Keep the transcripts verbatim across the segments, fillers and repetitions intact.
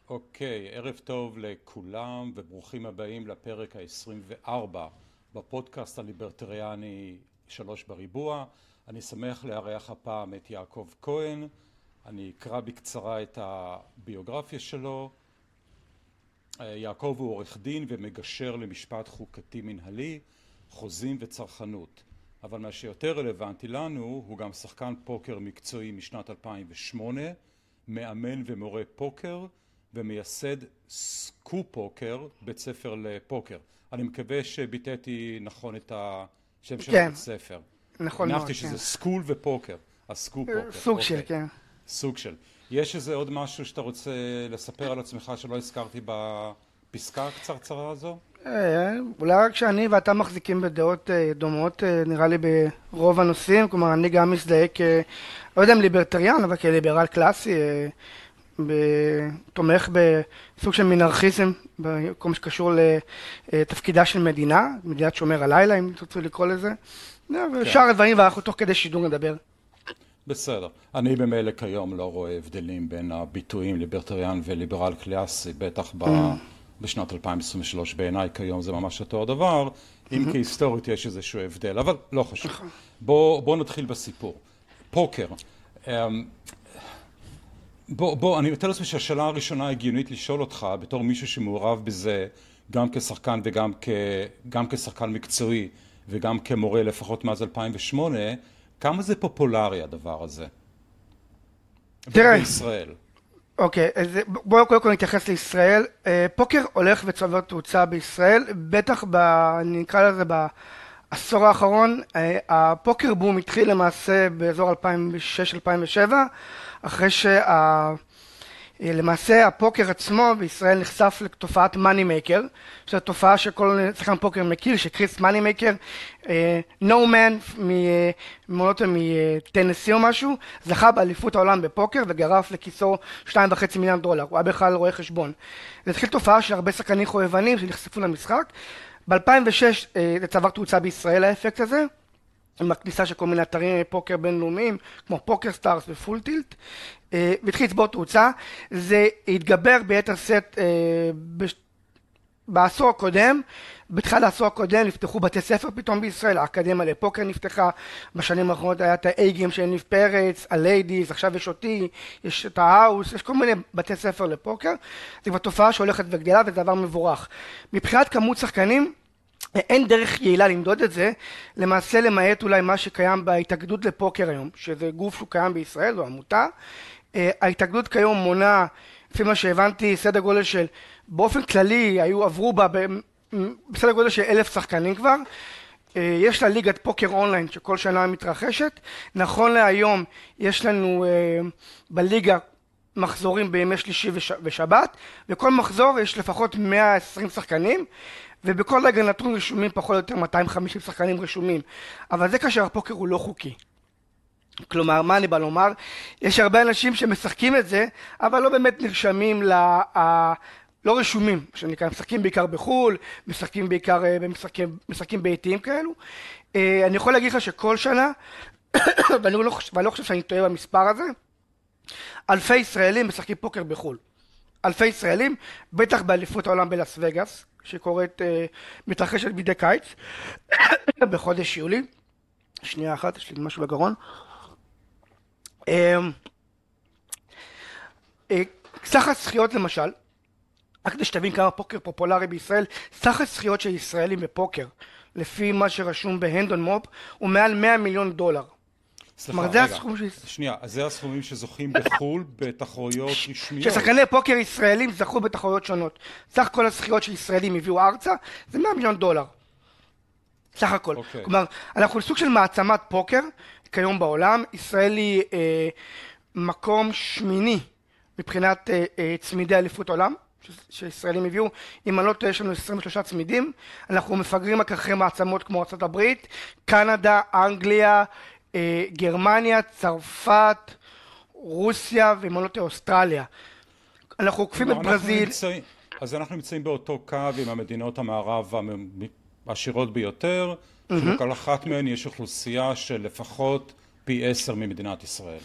אוקיי, ערב טוב לכולם וברוכים הבאים לפרק ה-עשרים וארבע בפודקאסט הליברטריאני שלוש בריבוע. אני שמח לארח הפעם את יעקב כהן. אני אקרא בקצרה את הביוגרפיה שלו. יעקב הוא עורך דין ומגשר למשפט חוקתי מנהלי, חוזים וצרכנות. אבל מה שיותר רלוונטי לנו הוא גם שחקן פוקר מקצועי משנת אלפיים ושמונה, מאמן ומורה פוקר, ומייסד סקו פוקר, בית ספר לפוקר. אני מקווה שביטאתי נכון את השם של כן. בית ספר. נכון מאוד, הנחתי כן. שזה סקול ופוקר, הסקו פוקר. סוג של, אוקיי. כן. סוג של. יש איזה עוד משהו שאתה רוצה לספר על עצמך שלא הזכרתי בפסקה הקצרצרה הזו? אה, אולי רק שאני ואתה מחזיקים בדעות אה, דומות, אה, נראה לי ברוב הנושאים, כלומר אני גם מזדהה כ... לא יודע אם ליברטריאן, אבל כליברל קלאסי, אה, ב- תומך בסוג של מינרכיזם, בכל מה שקשור לתפקידה של מדינה, מדינת שומר הלילה, אם תרצו לקרוא לזה. אה, ושאר הדברים, ואנחנו תוך כדי שידור נדבר. בסדר. אני במילא כיום לא רואה הבדלים בין הביטויים ליברטריאן וליברל קלאסי, בטח ב... בשנת אלפיים עשרים ושלוש בעיניי כיום זה ממש אותו דבר, אם כהיסטורית יש איזשהו הבדל, אבל לא חשוב. בוא, בוא נתחיל בסיפור. פוקר. בוא, בוא, אני מתאר לעצמי שהשאלה הראשונה הגיונית לשאול אותך, בתור מישהו שמעורב בזה, גם כשחקן וגם כ, גם כשחקן מקצועי, וגם כמורה לפחות מאז אלפיים ושמונה, כמה זה פופולרי הדבר הזה? תראה. בישראל. אוקיי, אז בואו קודם כל נתייחס לישראל. אה, פוקר הולך וצובר תאוצה בישראל, בטח ב... אני אקרא לזה בעשור האחרון. אה, הפוקר בום התחיל למעשה באזור אלפיים ושש אלפיים ושבע, אחרי שה... למעשה הפוקר עצמו בישראל נחשף לתופעת מאני מייקר, שזו תופעה שכל שחקן פוקר מכיר, שקריס מאני מייקר, נו מן ממונות מטנסי או משהו, זכה באליפות העולם בפוקר וגרף לכיסו שתיים וחצי מיליון דולר, הוא היה בכלל רואה חשבון. זה התחיל תופעה של הרבה שחקנים חובבנים שנחשפו למשחק. ב-אלפיים ושש זה צבר תאוצה בישראל האפקט הזה, עם הכניסה של כל מיני אתרים פוקר בינלאומיים, כמו פוקר סטארס ופול טילט, והתחיל לצבור תאוצה. זה התגבר ביתר סט בעשור הקודם. בתחילת העשור הקודם נפתחו בתי ספר פתאום בישראל, האקדמיה לפוקר נפתחה, בשנים האחרונות היה את האייגים של ניב פרץ, הליידיז, עכשיו יש אותי, יש את ההאוס, יש כל מיני בתי ספר לפוקר. זה כבר תופעה שהולכת וגדלה וזה דבר מבורך. מבחינת כמות שחקנים, אין דרך יעילה למדוד את זה, למעשה למעט אולי מה שקיים בהתאגדות לפוקר היום, שזה גוף שהוא קיים בישראל, זו עמותה. ההתאגדות כיום מונה, לפי מה שהבנתי, סדר גודל של, באופן כללי, היו עברו בה בסדר גודל של אלף שחקנים כבר. יש לה ליגת פוקר אונליין שכל שנה מתרחשת. נכון להיום יש לנו בליגה מחזורים בימי שלישי ושבת, וכל מחזור יש לפחות מאה ועשרים שחקנים, ובכל רגע נתון רשומים פחות או יותר מאתיים וחמישים שחקנים רשומים. אבל זה כאשר הפוקר הוא לא חוקי. כלומר, מה אני בא לומר? יש הרבה אנשים שמשחקים את זה, אבל לא באמת נרשמים, ל... לא רשומים, שנקרא, משחקים בעיקר בחול, משחקים בעיקר במשחקים, משחקים ביתיים כאלו. אני יכול להגיד לך שכל שנה, ואני לא חושב, ואני לא חושב שאני טועה במספר הזה, אלפי ישראלים משחקים פוקר בחול. אלפי ישראלים, בטח באליפות העולם בלאס וגאס, שקורית, מתרחשת בידי קיץ, בחודש יולי. שנייה אחת, יש לי משהו בגרון. סך הזכיות למשל, רק כדי שתבין כמה פוקר פופולרי בישראל, סך הזכיות של ישראלים בפוקר, לפי מה שרשום בהנדון מופ, הוא מעל מאה מיליון דולר. סליחה, רגע, שנייה, אז זה הסכומים שזוכים בחול בתחרויות רשמיות? ששחקני פוקר ישראלים זכו בתחרויות שונות. סך כל הזכיות של ישראלים הביאו ארצה, זה מאה מיליון דולר. סך הכל. Okay. כלומר, אנחנו סוג של מעצמת פוקר, כיום בעולם. ישראל היא אה, מקום שמיני מבחינת אה, אה, צמידי אליפות עולם, ש- שישראלים הביאו. אם אני לא טועה, יש לנו עשרים ושלושה צמידים. אנחנו מפגרים אחרי מעצמות כמו ארצות הברית, קנדה, אנגליה, אה, גרמניה, צרפת, רוסיה ואם אני לא טועה, אוסטרליה. אנחנו עוקפים את ברזיל. נמצאים, אז אנחנו נמצאים באותו קו עם המדינות המערב העשירות ביותר, שלכל אחת מהן יש אוכלוסייה של לפחות פי עשר ממדינת ישראל.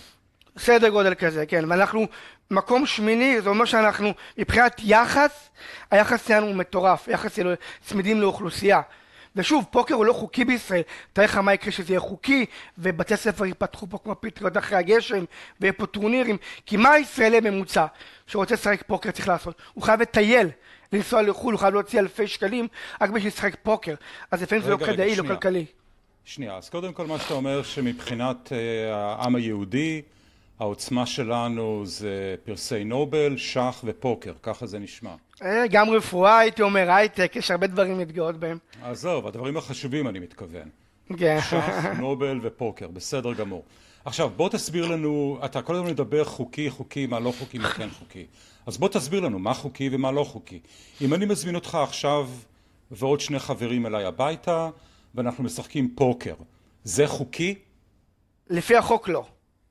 סדר גודל כזה, כן, ואנחנו מקום שמיני, זה אומר שאנחנו, מבחינת יחס, היחס שלנו הוא מטורף, יחס אלו צמידים לאוכלוסייה. ושוב, פוקר הוא לא חוקי בישראל, תאר לך מה יקרה שזה יהיה חוקי, ובתי ספר ייפתחו פה כמו פטריות אחרי הגשם, ויהיה פה טורנירים, כי מה הישראלי ממוצע שרוצה לשחק פוקר צריך לעשות? הוא חייב לטייל, לנסוע לחו"ל, הוא חייב להוציא אלפי שקלים, רק בשביל לשחק פוקר, אז לפעמים זה לא כדאי, לא כלכלי. שנייה, אז קודם כל מה שאתה אומר שמבחינת uh, העם היהודי, העוצמה שלנו זה פרסי נובל, שח ופוקר, ככה זה נשמע. גם רפואה, הייתי אומר, הייטק, יש הרבה דברים להתגאות בהם. עזוב, הדברים החשובים אני מתכוון. כן. שח, נובל ופוקר, בסדר גמור. עכשיו, בוא תסביר לנו, אתה קודם מדבר חוקי, חוקי, מה לא חוקי, מה כן חוקי. אז בוא תסביר לנו מה חוקי ומה לא חוקי. אם אני מזמין אותך עכשיו ועוד שני חברים אליי הביתה, ואנחנו משחקים פוקר, זה חוקי? לפי החוק לא.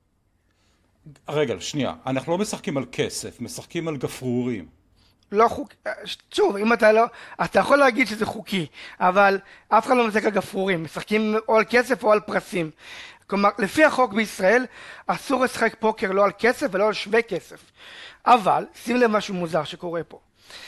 רגע, שנייה, אנחנו לא משחקים על כסף, משחקים על גפרורים. לא חוקי, שוב, אם אתה לא, אתה יכול להגיד שזה חוקי, אבל אף אחד לא משחק על גפרורים, משחקים או על כסף או על פרסים. כלומר, לפי החוק בישראל, אסור לשחק פוקר לא על כסף ולא על שווה כסף. אבל, שים לב משהו מוזר שקורה פה.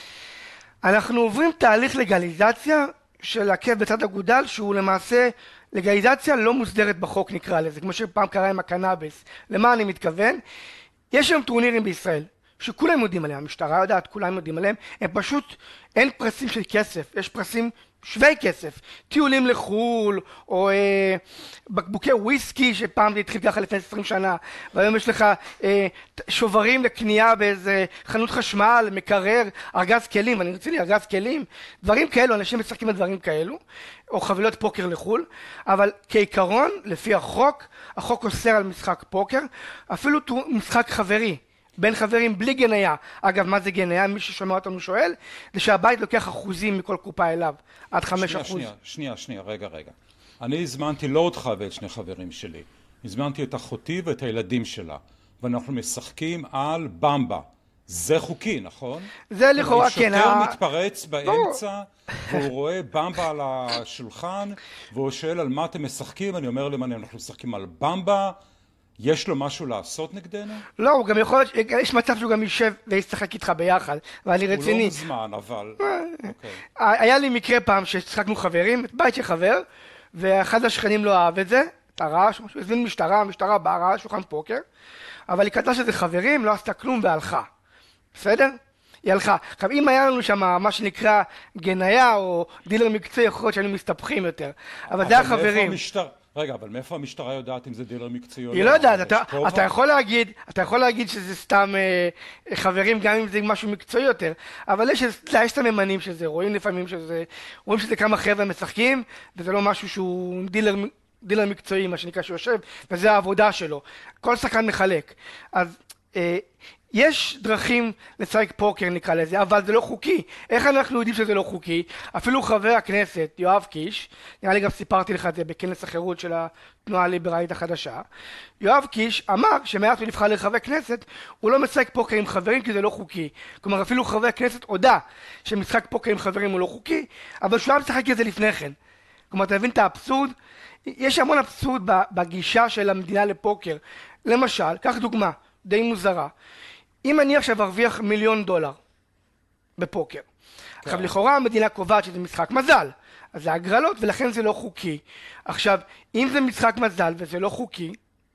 אנחנו עוברים תהליך לגליזציה של עקב בצד אגודל, שהוא למעשה לגליזציה לא מוסדרת בחוק נקרא לזה, כמו שפעם קרה עם הקנאביס. למה אני מתכוון? יש היום טורנירים בישראל, שכולם יודעים עליהם, המשטרה יודעת, כולם יודעים עליהם, הם פשוט, אין פרסים של כסף, יש פרסים שווי כסף, טיולים לחול, או אה, בקבוקי וויסקי שפעם זה התחיל ככה לפני עשרים שנה, והיום יש לך אה, שוברים לקנייה באיזה חנות חשמל, מקרר, ארגז כלים, אני רציתי ארגז כלים, דברים כאלו, אנשים משחקים על דברים כאלו, או חבילות פוקר לחול, אבל כעיקרון, לפי החוק, החוק אוסר על משחק פוקר, אפילו משחק חברי, בין חברים בלי גניה. אגב, מה זה גניה? מי ששומע אותנו שואל, זה שהבית לוקח אחוזים מכל קופה אליו, עד חמש אחוז. שנייה, שנייה, שנייה, רגע, רגע. אני הזמנתי לא אותך ואת שני חברים שלי. הזמנתי את אחותי ואת הילדים שלה, ואנחנו משחקים על במבה. זה חוקי, נכון? זה לכאורה, כן. שוטר מתפרץ באמצע, והוא רואה במבה על השולחן, והוא שואל על מה אתם משחקים, אני אומר להם, אנחנו משחקים על במבה, יש לו משהו לעשות נגדנו? לא, הוא גם יכול, יש מצב שהוא גם יישב וישחק איתך ביחד, ואני רציני. הוא לא מזמן, אבל... היה לי מקרה פעם ששחקנו חברים, בית של חבר, ואחד השכנים לא אהב את זה, את הרעש, הוא הזמין משטרה, המשטרה באה, ראה שולחן פוקר, אבל היא קלטה שזה חברים, לא עשתה כלום והלכה. בסדר? היא הלכה. עכשיו, אם היה לנו שם מה שנקרא גניה או דילר מקצועי, יכול להיות שהיינו מסתבכים יותר. אבל זה החברים. רגע, אבל מאיפה המשטרה יודעת אם זה דילר מקצועי או לא? היא לא יודעת, אתה, אתה יכול להגיד, אתה יכול להגיד שזה סתם אה, חברים, גם אם זה משהו מקצועי יותר, אבל יש, יש סממנים שזה, רואים לפעמים שזה, רואים שזה כמה חבר'ה משחקים, וזה לא משהו שהוא דילר, דילר מקצועי, מה שנקרא שיושב, וזה העבודה שלו. כל שחקן מחלק. אז אה, יש דרכים לשחק פוקר נקרא לזה, אבל זה לא חוקי. איך אנחנו יודעים שזה לא חוקי? אפילו חבר הכנסת יואב קיש, נראה לי גם סיפרתי לך את זה בכנס החירות של התנועה הליברלית החדשה, יואב קיש אמר שמאז הוא נבחר לחבר כנסת, הוא לא משחק פוקר עם חברים כי זה לא חוקי. כלומר אפילו חבר כנסת הודע שמשחק פוקר עם חברים הוא לא חוקי, אבל שהוא היה משחק את זה לפני כן. כלומר אתה מבין את האבסורד? יש המון אבסורד בגישה של המדינה לפוקר. למשל, קח דוגמה די מוזרה, אם אני עכשיו ארוויח מיליון דולר בפוקר, עכשיו לכאורה המדינה קובעת שזה משחק מזל, אז זה הגרלות ולכן זה לא חוקי. עכשיו, אם זה משחק מזל וזה לא חוקי,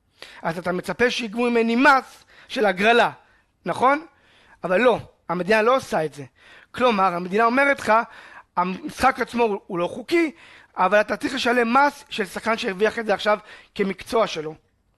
אז אתה מצפה שיגבו ממני מס של הגרלה, נכון? אבל לא, המדינה לא עושה את זה. כלומר, המדינה אומרת לך, המשחק עצמו הוא לא חוקי, אבל אתה צריך לשלם מס של שחקן שהרוויח את זה עכשיו כמקצוע שלו.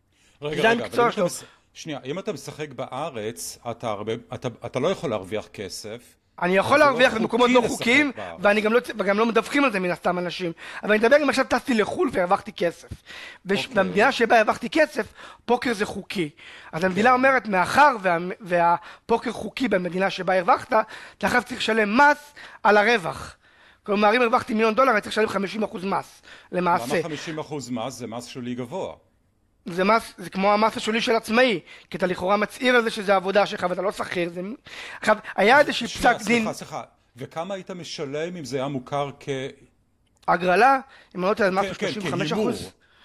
רגע, רגע, אבל אם אתה... שנייה, אם אתה משחק בארץ, אתה, הרבה, אתה, אתה לא יכול להרוויח כסף. אני יכול להרוויח לא במקומות לא חוקיים, ואני גם לא, וגם לא מדווחים על זה מן הסתם אנשים. אבל אני מדבר אם עכשיו טסתי לחול והרווחתי כסף. ובמדינה שבה הרווחתי כסף, פוקר זה חוקי. אז המדינה אומרת, מאחר וה, והפוקר חוקי במדינה שבה הרווחת, אתה עכשיו צריך לשלם מס על הרווח. כלומר, אם הרווחתי מיליון דולר, אני צריך לשלם חמישים אחוז מס, למעשה. למה חמישים אחוז מס? זה מס שולי גבוה. זה מס, זה כמו המס השולי של עצמאי, כי אתה לכאורה מצעיר על זה שזה עבודה שלך ואתה לא שכיר. זה... עכשיו, היה איזושהי פסק דין... סליחה, סליחה, וכמה היית משלם אם זה היה מוכר כ... הגרלה? אם אני לא יודע, משהו שלושים וחמישה אחוז?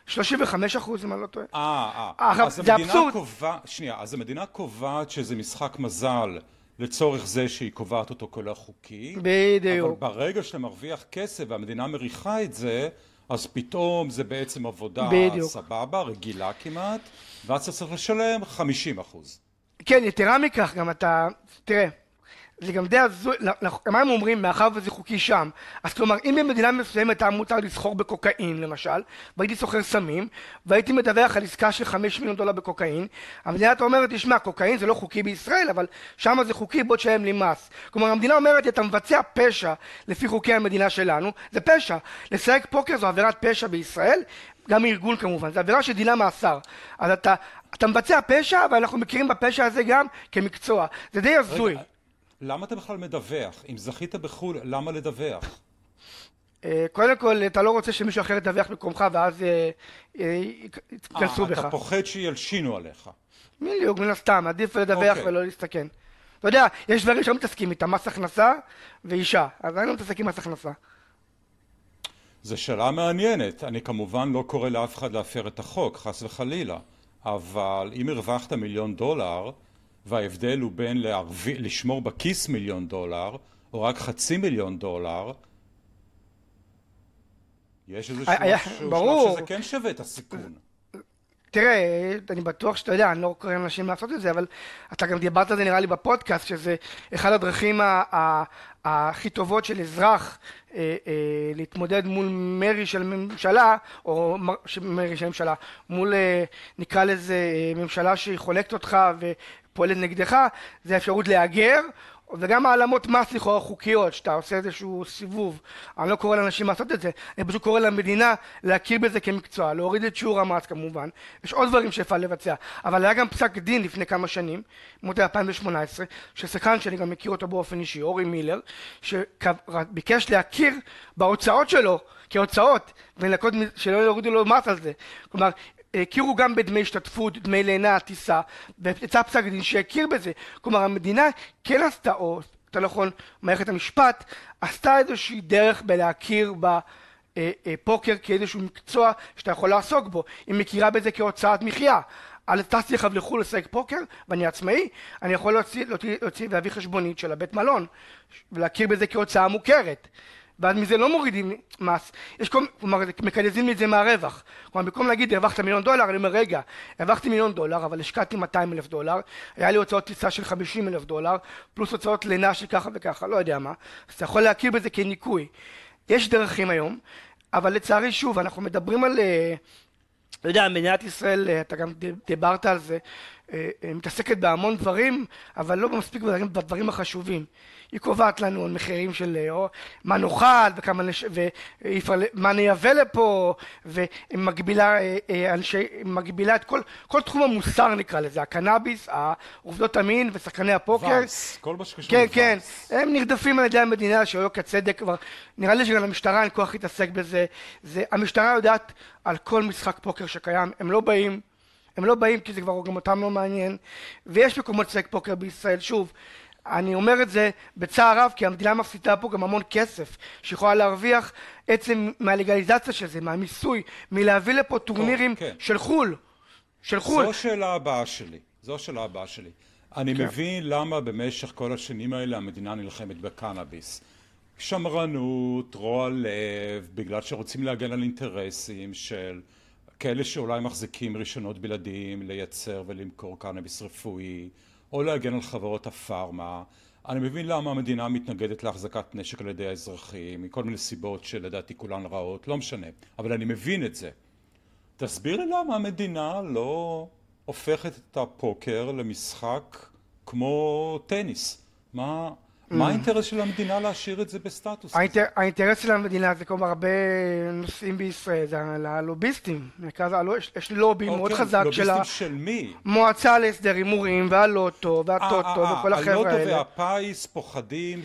שלושים וחמישה אחוז אם אני לא טועה. אה, אה. אז המדינה קובעת, שנייה, אז המדינה קובעת שזה משחק מזל לצורך זה שהיא קובעת אותו כלא חוקי. בדיוק. אבל ברגע שאתה מרוויח כסף והמדינה מריחה את זה, אז פתאום זה בעצם עבודה בדיוק. סבבה, רגילה כמעט, ואז אתה צריך לשלם חמישים אחוז. כן, יתרה מכך, גם אתה, תראה, זה גם די הזוי, מה הם אומרים, מאחר וזה חוקי שם, אז כלומר, אם במדינה מסוימת היה מותר לסחור בקוקאין, למשל, והייתי סוחר סמים, והייתי מדווח על עסקה של חמישה מיליון דולר בקוקאין, המדינה אומרת, תשמע, קוקאין זה לא חוקי בישראל, אבל שם זה חוקי, בוא תשלם לי מס. כלומר, המדינה אומרת, אתה מבצע פשע לפי חוקי המדינה שלנו, זה פשע. לשחק פוקר זו עבירת פשע בישראל, גם ארגון כמובן, זו עבירה שדינה מאסר. אז אתה, אתה מבצע פשע, ואנחנו מכירים בפשע הזה גם כמקצוע. זה די הזוי. למה אתה בכלל מדווח? אם זכית בחו"ל, למה לדווח? קודם כל, אתה לא רוצה שמישהו אחר ידווח במקומך, ואז יתכנסו בך. אתה פוחד שילשינו עליך. בדיוק, מן הסתם, עדיף לדווח ולא להסתכן. אתה יודע, יש דברים שלא מתעסקים איתם, מס הכנסה ואישה, אז אני לא מתעסק עם מס הכנסה. זו שאלה מעניינת. אני כמובן לא קורא לאף אחד להפר את החוק, חס וחלילה. אבל אם הרווחת מיליון דולר, וההבדל הוא בין להרווי, לשמור בכיס מיליון דולר, או רק חצי מיליון דולר, יש איזשהו שלב שזה כן שווה את הסיכון. תראה, אני בטוח שאתה יודע, אני לא קורא אנשים לעשות את זה, אבל אתה גם דיברת על זה נראה לי בפודקאסט, שזה אחד הדרכים הכי טובות של אזרח להתמודד מול מרי של ממשלה, או מרי של ממשלה, מול נקרא לזה ממשלה שהיא חולקת אותך ופועלת נגדך, זה האפשרות להגר, וגם העלמות מס לכאורה חוקיות, שאתה עושה איזשהו סיבוב. אני לא קורא לאנשים לעשות את זה, אני פשוט קורא למדינה להכיר בזה כמקצוע, להוריד את שיעור המס כמובן. יש עוד דברים שאפשר לבצע, אבל היה גם פסק דין לפני כמה שנים, מוטי אלפיים שמונה עשרה, ששחקן שאני גם מכיר אותו באופן אישי, אורי מילר, שביקש להכיר בהוצאות שלו כהוצאות, ולנקות שלא יורידו לו מס על זה. כלומר, הכירו גם בדמי השתתפות, דמי לינה, טיסה, ויצא פסק דין שהכיר בזה. כלומר, המדינה כן עשתה, או יותר נכון, מערכת המשפט, עשתה איזושהי דרך בלהכיר בפוקר כאיזשהו מקצוע שאתה יכול לעסוק בו. היא מכירה בזה כהוצאת מחיה. על טסתי לך לחו"ל לשחק פוקר, ואני עצמאי, אני יכול להוציא, להוציא, להוציא ולהביא חשבונית של הבית מלון, ולהכיר בזה כהוצאה מוכרת. ואז מזה לא מורידים מס, יש כל, כלומר, מקדזים לי את זה מהרווח. כלומר, במקום להגיד, הרווחת מיליון דולר, אני אומר, רגע, הרווחתי מיליון דולר, אבל השקעתי מאתיים אלף דולר, היה לי הוצאות טיסה של חמישים אלף דולר, פלוס הוצאות לינה של ככה וככה, לא יודע מה. אז אתה יכול להכיר בזה כניקוי. יש דרכים היום, אבל לצערי, שוב, אנחנו מדברים על, לא יודע, מדינת ישראל, אתה גם דיברת על זה, מתעסקת בהמון דברים, אבל לא מספיק בדברים, בדברים החשובים. היא קובעת לנו על מחירים של או, מה נאכל וכמה נש... ומה נייבא לפה, ומגבילה אנשי... מגבילה את כל, כל תחום המוסר נקרא לזה, הקנאביס, העובדות המין ושחקני הפוקר. וייס, כל מה שקשור כן, לווייס. כן, הם נרדפים על ידי המדינה שלא כצדק כבר, נראה לי שגם המשטרה אין כוח להתעסק בזה, זה, המשטרה יודעת על כל משחק פוקר שקיים, הם לא באים, הם לא באים כי זה כבר גם אותם לא מעניין, ויש מקומות לשחק פוקר בישראל, שוב, אני אומר את זה בצער רב, כי המדינה מפסידה פה גם המון כסף, שיכולה להרוויח עצם מהלגליזציה של זה, מהמיסוי, מלהביא לפה טורנירים כן. של חול, של חול. זו השאלה הבאה שלי, זו השאלה הבאה שלי. אני כן. מבין למה במשך כל השנים האלה המדינה נלחמת בקנאביס. שמרנות, רוע לב, בגלל שרוצים להגן על אינטרסים של כאלה שאולי מחזיקים רישיונות בלעדיים לייצר ולמכור קנאביס רפואי, או להגן על חברות הפארמה. אני מבין למה המדינה מתנגדת להחזקת נשק על ידי האזרחים, מכל מיני סיבות שלדעתי כולן רעות, לא משנה. אבל אני מבין את זה. תסביר לי למה המדינה לא הופכת את הפוקר למשחק כמו טניס. מה... מה האינטרס של המדינה להשאיר את זה בסטטוס? האינטרס של המדינה זה כמו הרבה נושאים בישראל, זה הלוביסטים, יש לובי מאוד חזק של לוביסטים של מי? מועצה להסדר הימורים והלוטו והטוטו וכל החבר'ה האלה. הלוטו והפייס פוחדים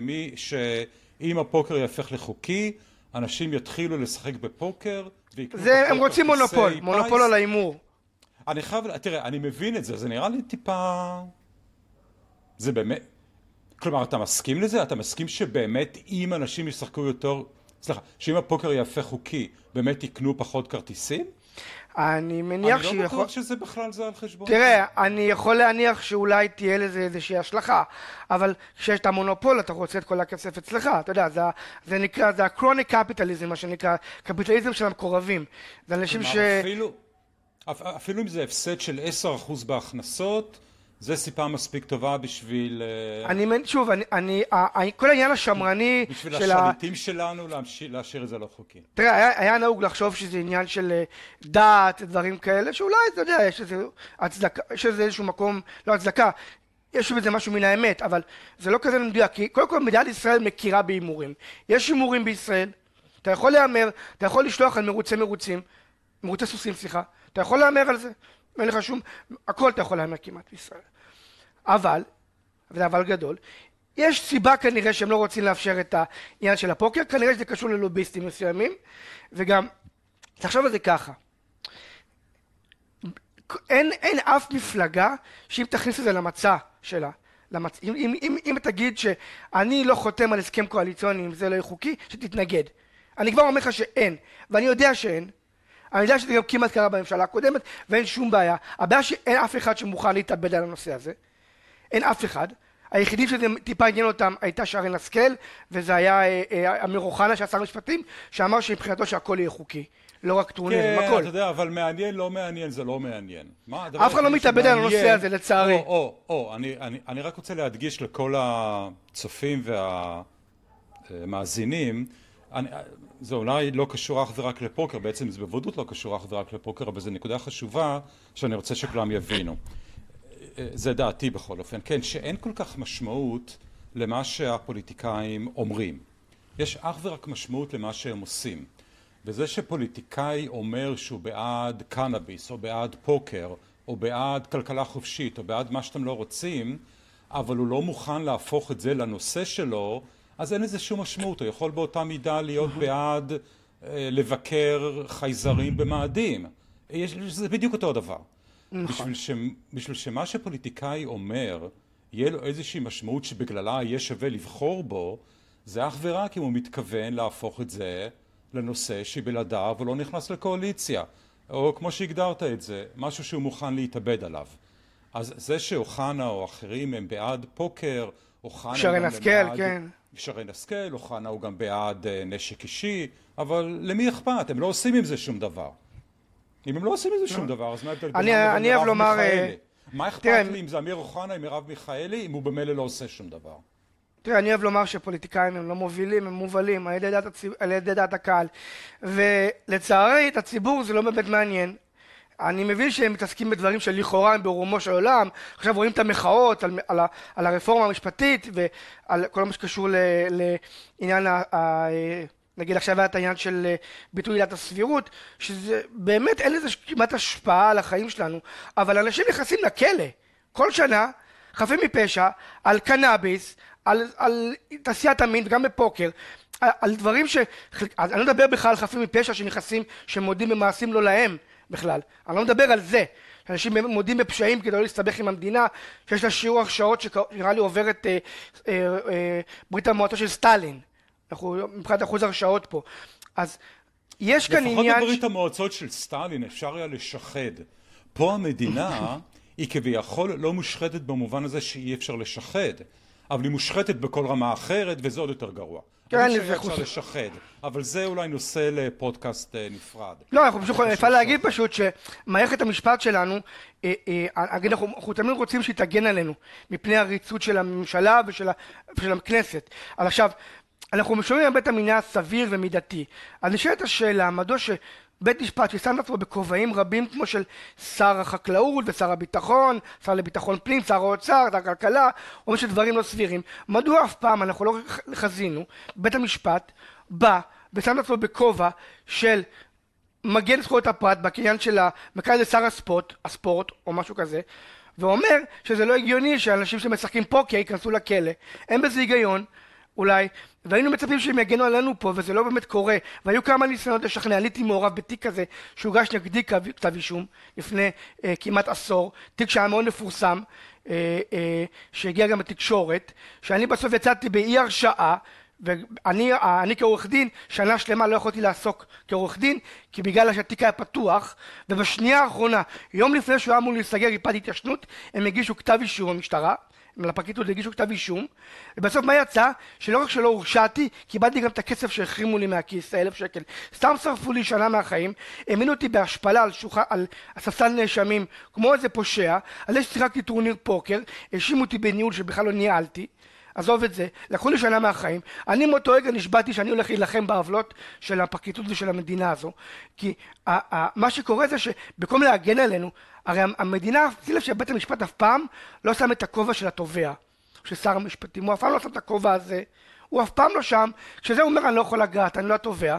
שאם הפוקר יהפך לחוקי, אנשים יתחילו לשחק בפוקר. הם רוצים מונופול, מונופול על ההימור. אני חייב, תראה, אני מבין את זה, זה נראה לי טיפה... זה באמת... כלומר, אתה מסכים לזה? אתה מסכים שבאמת אם אנשים ישחקו יותר, סליחה, שאם הפוקר יהפך חוקי, באמת יקנו פחות כרטיסים? אני מניח שיכול... אני לא בטוח שזה בכלל זה על חשבון. תראה, אני יכול להניח שאולי תהיה לזה איזושהי השלכה, אבל כשיש את המונופול אתה רוצה את כל הכסף אצלך, אתה יודע, זה, זה נקרא, זה ה-chronic capitalism, מה שנקרא, קפיטליזם של המקורבים. זה אנשים ש... אפילו, אפילו אם זה הפסד של עשרה אחוז בהכנסות, זה סיפה מספיק טובה בשביל... אני, שוב, אני, אני, כל העניין השמרני... בשביל השליטים ה... שלנו להשאיר את זה לא חוקי. תראה, היה, היה נהוג לחשוב שזה עניין של דת, דברים כאלה, שאולי, אתה יודע, יש איזה הצדקה, יש איזה איזשהו מקום, לא הצדקה, יש בזה משהו מן האמת, אבל זה לא כזה מדויק, כי קודם כל מדינת ישראל מכירה בהימורים. יש הימורים בישראל, אתה יכול להמר, אתה יכול לשלוח על מרוצי מרוצים, מרוצי סוסים, סליחה, אתה יכול להמר על זה, אין לך שום, הכל אתה יכול להמר כמעט בישראל. אבל, וזה אבל גדול, יש סיבה כנראה שהם לא רוצים לאפשר את העניין של הפוקר, כנראה שזה קשור ללוביסטים מסוימים, וגם, תחשוב על זה ככה, אין, אין אף מפלגה שאם תכניס את זה למצע שלה, למצ... אם, אם, אם, אם תגיד שאני לא חותם על הסכם קואליציוני, אם זה לא יהיה חוקי, שתתנגד. אני כבר אומר לך שאין, ואני יודע שאין, אני יודע שזה גם כמעט קרה בממשלה הקודמת, ואין שום בעיה. הבעיה שאין אף אחד שמוכן להתאבד על הנושא הזה. אין אף אחד. היחידים שזה טיפה עניין אותם הייתה שרן השכל, וזה היה אמיר אוחנה, שהיה שר המשפטים, שאמר שמבחינתו שהכל יהיה חוקי. לא רק טורניר, כן, הכל. אתה יודע, אבל מעניין, לא מעניין, זה לא מעניין. אף אחד לא מתאבד על הנושא הזה, לצערי. או, או, או, אני, אני, אני רק רוצה להדגיש לכל הצופים והמאזינים, אני, זה אולי לא קשור אך ורק לפוקר, בעצם זה בוודאות לא קשור אך ורק לפוקר, אבל זו נקודה חשובה שאני רוצה שכולם יבינו. זה דעתי בכל אופן, כן, שאין כל כך משמעות למה שהפוליטיקאים אומרים. יש אך ורק משמעות למה שהם עושים. וזה שפוליטיקאי אומר שהוא בעד קנאביס, או בעד פוקר, או בעד כלכלה חופשית, או בעד מה שאתם לא רוצים, אבל הוא לא מוכן להפוך את זה לנושא שלו, אז אין לזה שום משמעות. הוא יכול באותה מידה להיות בעד אה, לבקר חייזרים במאדים. יש, זה בדיוק אותו הדבר. בשביל, ש, בשביל שמה שפוליטיקאי אומר, יהיה לו איזושהי משמעות שבגללה יהיה שווה לבחור בו, זה אך ורק אם הוא מתכוון להפוך את זה לנושא שבלעדיו הוא לא נכנס לקואליציה. או כמו שהגדרת את זה, משהו שהוא מוכן להתאבד עליו. אז זה שאוחנה או אחרים הם בעד פוקר, אוחנה שרן השכל, כן. שרן השכל, אוחנה הוא גם בעד נשק אישי, אבל למי אכפת? הם לא עושים עם זה שום דבר. אם הם לא עושים עם זה שום דבר, אז מה ההבדל בינם לבין מרב מיכאלי? מה אכפת לי אם זה אמיר אוחנה עם מרב מיכאלי, אם הוא במילא לא עושה שום דבר? תראה, אני אוהב לומר שפוליטיקאים הם לא מובילים, הם מובלים על ידי דעת, הציב... על ידי דעת הקהל. ולצערי, את הציבור זה לא באמת מעניין. אני מבין שהם מתעסקים בדברים שלכאורה הם ברומו של עולם. עכשיו רואים את המחאות על, על, ה... על הרפורמה המשפטית ועל כל מה שקשור ל... לעניין ה... ה... נגיד עכשיו היה את העניין של ביטוי עילת הסבירות, שזה באמת אין לזה כמעט השפעה על החיים שלנו, אבל אנשים נכנסים לכלא כל שנה, חפים מפשע, על קנאביס, על, על תעשיית המין וגם בפוקר, על, על דברים ש... אני לא מדבר בכלל על חפים מפשע שנכנסים, שמודים במעשים לא להם בכלל, אני לא מדבר על זה, אנשים מודים בפשעים כדי לא להסתבך עם המדינה, שיש לה שיעור הכשרות שנראה לי עוברת אה, אה, אה, ברית המועצות של סטלין, אנחנו מבחינת אחוז הרשעות פה, אז יש כאן עניין... לפחות בברית המועצות של סטלין אפשר היה לשחד, פה המדינה היא כביכול לא מושחתת במובן הזה שאי אפשר לשחד, אבל היא מושחתת בכל רמה אחרת, וזה עוד יותר גרוע. כן, זה אפשר לשחד, אבל זה אולי נושא לפודקאסט נפרד. לא, אנחנו פשוט אפשר להגיד פשוט שמערכת המשפט שלנו, אנחנו תמיד רוצים שהיא תגן עלינו, מפני הריצות של הממשלה ושל הכנסת. אז עכשיו, אנחנו משומעים על בית המינה סביר ומידתי. אז נשאלת השאלה, מדוע שבית משפט ששם עצמו בכובעים רבים כמו של שר החקלאות ושר הביטחון, שר לביטחון פנים, שר האוצר, שר הכלכלה, אומר שדברים לא סבירים, מדוע אף פעם אנחנו לא חזינו, בית המשפט בא ושם עצמו בכובע של מגן זכויות הפרט בקניין של המרכז לשר הספורט, הספורט או משהו כזה, ואומר שזה לא הגיוני שאנשים שמשחקים פוקר ייכנסו לכלא, אין בזה היגיון, אולי, והיינו מצפים שהם יגנו עלינו פה, וזה לא באמת קורה, והיו כמה ניסיונות לשכנע, עליתי מעורב בתיק כזה, שהוגש נגדי כתב אישום, לפני אה, כמעט עשור, תיק שהיה מאוד מפורסם, אה, אה, שהגיע גם בתקשורת, שאני בסוף יצאתי באי הרשעה, ואני אני כעורך דין, שנה שלמה לא יכולתי לעסוק כעורך דין, כי בגלל שהתיק היה פתוח, ובשנייה האחרונה, יום לפני שהוא היה אמור להיסגר מפאת התיישנות, הם הגישו כתב אישום במשטרה, לפרקליטות הגישו כתב אישום, ובסוף מה יצא? שלא רק שלא הורשעתי, קיבלתי גם את הכסף שהחרימו לי מהכיס, אלף שקל. סתם שרפו לי שנה מהחיים, האמינו אותי בהשפלה על, שוח... על הספסל נאשמים, כמו איזה פושע, על זה ששיחקתי טורניר פוקר, האשימו אותי בניהול שבכלל לא ניהלתי, עזוב את זה, לקחו לי שנה מהחיים, אני מאותו רגע נשבעתי שאני הולך להילחם בעוולות של הפרקליטות ושל המדינה הזו, כי ה- ה- מה שקורה זה שבמקום להגן עלינו, הרי המדינה, שים לב שבית המשפט אף פעם לא שם את הכובע של התובע, של שר המשפטים, הוא אף פעם לא שם את הכובע הזה, הוא אף פעם לא שם, כשזה הוא אומר אני לא יכול לגעת, אני לא התובע,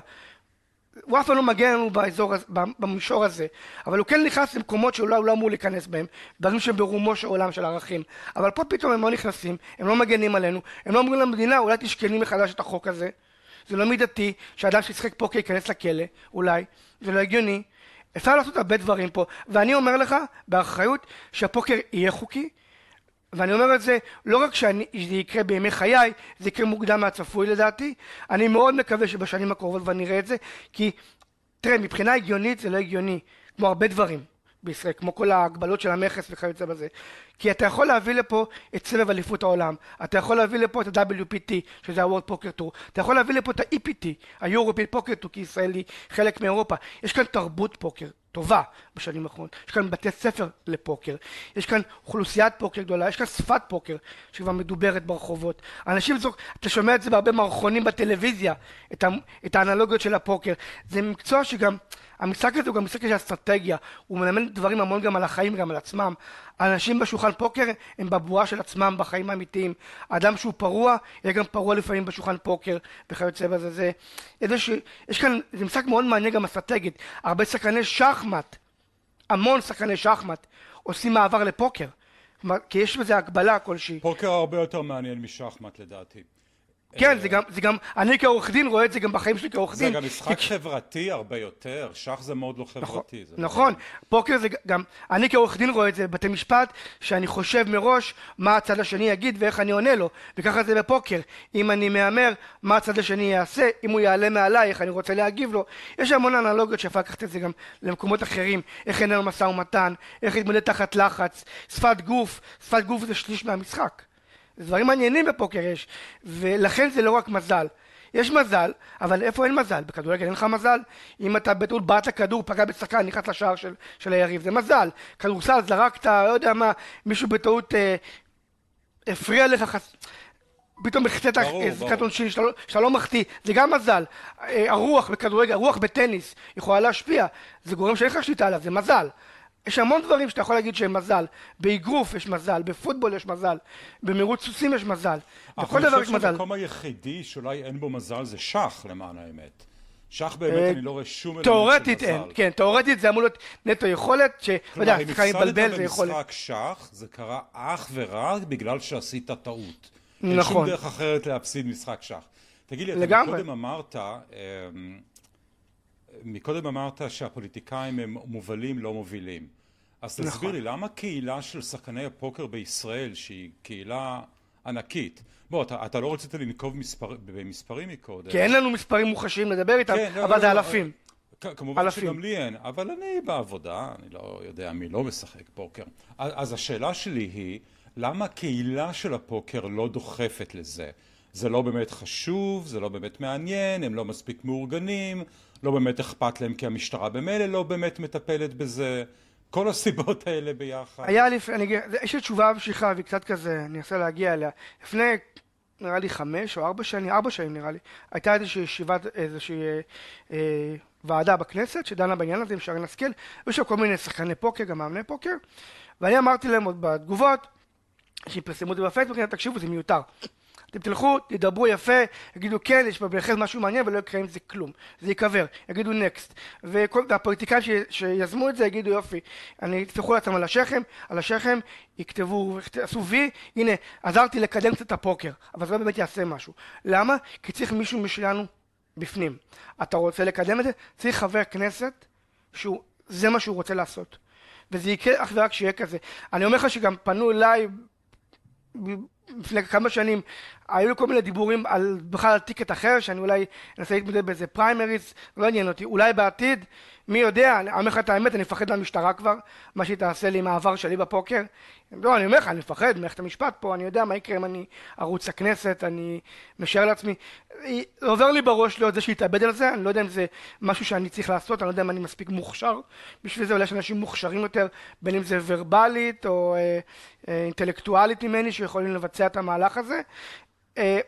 הוא אף פעם לא מגן לנו באזור, במישור הזה, אבל הוא כן נכנס למקומות שאולי הוא לא אמור להיכנס בהם, דברים שהם ברומו של עולם של ערכים, אבל פה פתאום הם לא נכנסים, הם לא מגנים עלינו, הם לא אומרים למדינה, אולי תשקלי מחדש את החוק הזה, זה לא מידתי שאדם שישחק פוקר ייכנס לכלא, אולי, זה לא הגיוני, אפשר לעשות הרבה דברים פה, ואני אומר לך באחריות שהפוקר יהיה חוקי, ואני אומר את זה לא רק שזה יקרה בימי חיי, זה יקרה מוקדם מהצפוי לדעתי, אני מאוד מקווה שבשנים הקרובות ונראה את זה, כי תראה, מבחינה הגיונית זה לא הגיוני, כמו הרבה דברים בישראל, כמו כל ההגבלות של המכס וכיוצא בזה, כי אתה יכול להביא לפה את סבב אליפות העולם, אתה יכול להביא לפה את ה-דאבליו פי טי, שזה ה-World Poker Tour, אתה יכול להביא לפה את ה-אי פי טי, ה-European Poker Tour, כי ישראל היא חלק מאירופה, יש כאן תרבות פוקר טובה בשנים האחרונות, יש כאן בתי ספר לפוקר, יש כאן אוכלוסיית פוקר גדולה, יש כאן שפת פוקר שכבר מדוברת ברחובות, אנשים זו, אתה שומע את זה בהרבה מערכונים בטלוויזיה, את, ה, את האנלוגיות של הפוקר, זה מקצוע שגם, המשחק הזה הוא גם משחק של אסטרטגיה, הוא מלמד דברים המון גם על החיים, גם על עצמם, האנשים בשולחן פוקר הם בבועה של עצמם בחיים האמיתיים, האדם שהוא פרוע, יהיה גם פרוע לפעמים בשולחן פוקר וכיוצא בזה, זה, זה ש, יש כאן, זה משחק מאוד מעניין גם אסטרטגית, הרבה שחקני שחמט, המון שחקני שחמט, עושים מעבר לפוקר, כי יש בזה הגבלה כלשהי. פוקר הרבה יותר מעניין משחמט לדעתי. כן, זה גם, זה גם, אני כעורך דין רואה את זה גם בחיים שלי כעורך דין. זה גם משחק חברתי הרבה יותר, שח זה מאוד לא חברתי. נכון, פוקר זה גם, אני כעורך דין רואה את זה בבתי משפט, שאני חושב מראש מה הצד השני יגיד ואיך אני עונה לו, וככה זה בפוקר, אם אני מאמר מה הצד השני יעשה, אם הוא יעלה מעליי, איך אני רוצה להגיב לו, יש המון אנלוגיות שאפשר לקחת את זה גם למקומות אחרים, איך אין לנו משא ומתן, איך להתמודד תחת לחץ, שפת גוף, שפת גוף זה שליש מהמשחק. דברים מעניינים בפוקר יש, ולכן זה לא רק מזל. יש מזל, אבל איפה אין מזל? בכדורגל אין לך מזל? אם אתה בטעות בעט לכדור, פגע בשחקן, נכנס לשער של, של היריב, זה מזל. כדורסל, זרקת, לא יודע מה, מישהו בטעות אה, הפריע לך, חס... פתאום החטאת זריקת עונשין שאתה, שאתה לא מחטיא, זה גם מזל. אה, הרוח בכדורגל, הרוח בטניס, יכולה להשפיע, זה גורם שאין לך שליטה עליו, זה מזל. יש המון דברים שאתה יכול להגיד שהם מזל, באגרוף יש מזל, בפוטבול יש מזל, במרוץ סוסים יש מזל, בכל דבר יש מזל. המקום היחידי שאולי אין בו מזל זה שח למען האמת. שח באמת אני לא רואה שום אלמנט של מזל. תיאורטית אין, כן, תיאורטית זה אמור להיות נטו יכולת, כלומר אם הפסדת במשחק שח זה קרה אך ורק בגלל שעשית טעות. אין שום דרך אחרת להפסיד משחק שח. תגיד לי, אתה מקודם אמרת... מקודם אמרת שהפוליטיקאים הם מובלים לא מובילים. אז תסביר לי, למה קהילה של שחקני הפוקר בישראל, שהיא קהילה ענקית, בוא, אתה, אתה לא רצית לנקוב מספר, במספרים מקודם. כי אין לנו מספרים מוחשיים לדבר איתם, כן, אבל לא, זה לא, אלפים. כמובן אלפים. שגם לי אין, אבל אני בעבודה, אני לא יודע מי לא משחק פוקר. אז השאלה שלי היא, למה קהילה של הפוקר לא דוחפת לזה? זה לא באמת חשוב, זה לא באמת מעניין, הם לא מספיק מאורגנים, לא באמת אכפת להם כי המשטרה במילא לא באמת מטפלת בזה, כל הסיבות האלה ביחד. היה לי, אני, יש לי תשובה המשיכה והיא קצת כזה, אני אנסה להגיע אליה. לפני, נראה לי חמש או ארבע שנים, ארבע שנים נראה לי, הייתה איזושהי ישיבת, איזושהי אה, ועדה בכנסת שדנה בעניין הזה עם שרן השכל, ויש כל מיני שחקני פוקר, גם מאמני פוקר, ואני אמרתי להם עוד בתגובות, שפרסמו את זה בפייסבוק, תקשיבו, זה מיותר. אתם תלכו, תדברו יפה, יגידו כן, יש בהחלט משהו מעניין ולא יקרה עם זה כלום. זה יקבר, יגידו נקסט. והפוליטיקאים שיזמו את זה יגידו יופי, אני תפחו לעצמם על השכם, על השכם, יכתבו, עשו וי, הנה, עזרתי לקדם קצת את הפוקר, אבל זה לא באמת יעשה משהו. למה? כי צריך מישהו משלנו בפנים. אתה רוצה לקדם את זה? צריך חבר כנסת שזה מה שהוא רוצה לעשות. וזה יקרה אך ורק שיהיה כזה. אני אומר לך שגם פנו אליי לפני כמה שנים היו כל מיני דיבורים על בכלל על טיקט אחר, שאני אולי אנסה להתמודד באיזה פריימריז, לא עניין אותי, אולי בעתיד, מי יודע, אני אומר לך את האמת, אני מפחד מהמשטרה כבר, מה שהיא תעשה לי עם העבר שלי בפוקר. לא, אני אומר לך, אני מפחד מערכת המשפט פה, אני יודע מה יקרה אם אני ערוץ הכנסת, אני משער לעצמי, עובר לי בראש להיות זה שיתאבד על זה, אני לא יודע אם זה משהו שאני צריך לעשות, אני לא יודע אם אני מספיק מוכשר בשביל זה, אולי יש אנשים מוכשרים יותר, בין אם זה ורבלית או אה, אה, אינטלקטואלית ממני שיכולים לבצע את המהלך הזה. אה,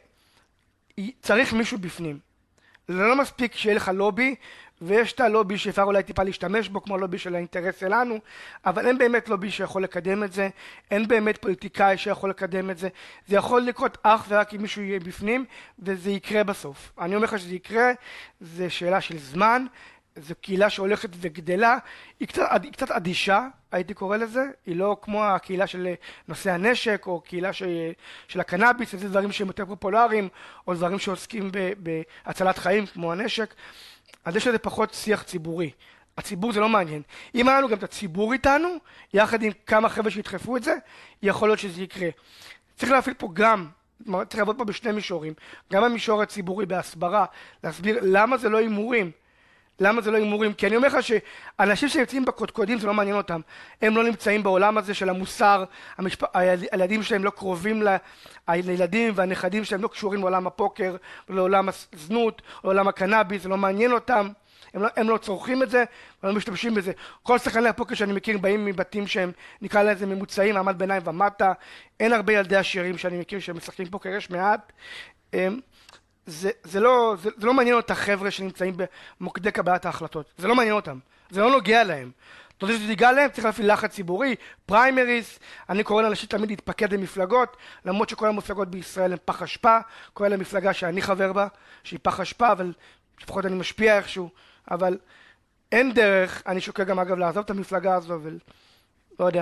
צריך מישהו בפנים, זה לא מספיק שיהיה לך לובי, ויש את הלובי שאפשר אולי טיפה להשתמש בו, כמו הלובי של האינטרס שלנו, אבל אין באמת לובי שיכול לקדם את זה, אין באמת פוליטיקאי שיכול לקדם את זה, זה יכול לקרות אך ורק אם מישהו יהיה בפנים, וזה יקרה בסוף. אני אומר לך שזה יקרה, זה שאלה של זמן, זו קהילה שהולכת וגדלה, היא קצת, היא קצת אדישה, הייתי קורא לזה, היא לא כמו הקהילה של נושא הנשק, או קהילה של, של הקנאביס, זה דברים שהם יותר פופולריים, או דברים שעוסקים ב, בהצלת חיים, כמו הנשק, אז יש לזה פחות שיח ציבורי. הציבור זה לא מעניין. אם היה לנו גם את הציבור איתנו, יחד עם כמה חבר'ה שידחפו את זה, יכול להיות שזה יקרה. צריך להפעיל פה גם, צריך לעבוד פה בשני מישורים, גם המישור הציבורי בהסברה, להסביר למה זה לא הימורים, למה זה לא הימורים, כי אני אומר לך שאנשים שנמצאים בקודקודים זה לא מעניין אותם, הם לא נמצאים בעולם הזה של המוסר, המשפ... הילדים שלהם לא קרובים ל... הילדים והנכדים שלהם לא קשורים לעולם הפוקר, לעולם הזנות, לעולם הקנאביס, זה לא מעניין אותם, הם לא, הם לא צורכים את זה, הם לא משתמשים בזה. כל שחקני הפוקר שאני מכיר באים מבתים שהם נקרא לזה ממוצעים, מעמד ביניים ומטה, אין הרבה ילדי עשירים שאני מכיר שהם משחקים פוקר, יש מעט, הם... זה, זה, לא, זה, זה לא מעניין את החבר'ה שנמצאים במוקדי קבלת ההחלטות, זה לא מעניין אותם, זה לא נוגע להם. אתה יודע שזה יגע להם, צריך להפעיל לחץ ציבורי, פריימריס, אני קורא לאנשים תמיד להתפקד למפלגות, למרות שכל המפלגות בישראל הן פח אשפה, קורא למפלגה שאני חבר בה, שהיא פח אשפה, אבל לפחות אני משפיע איכשהו, אבל אין דרך, אני שוקל גם אגב לעזוב את המפלגה הזו, אבל לא יודע.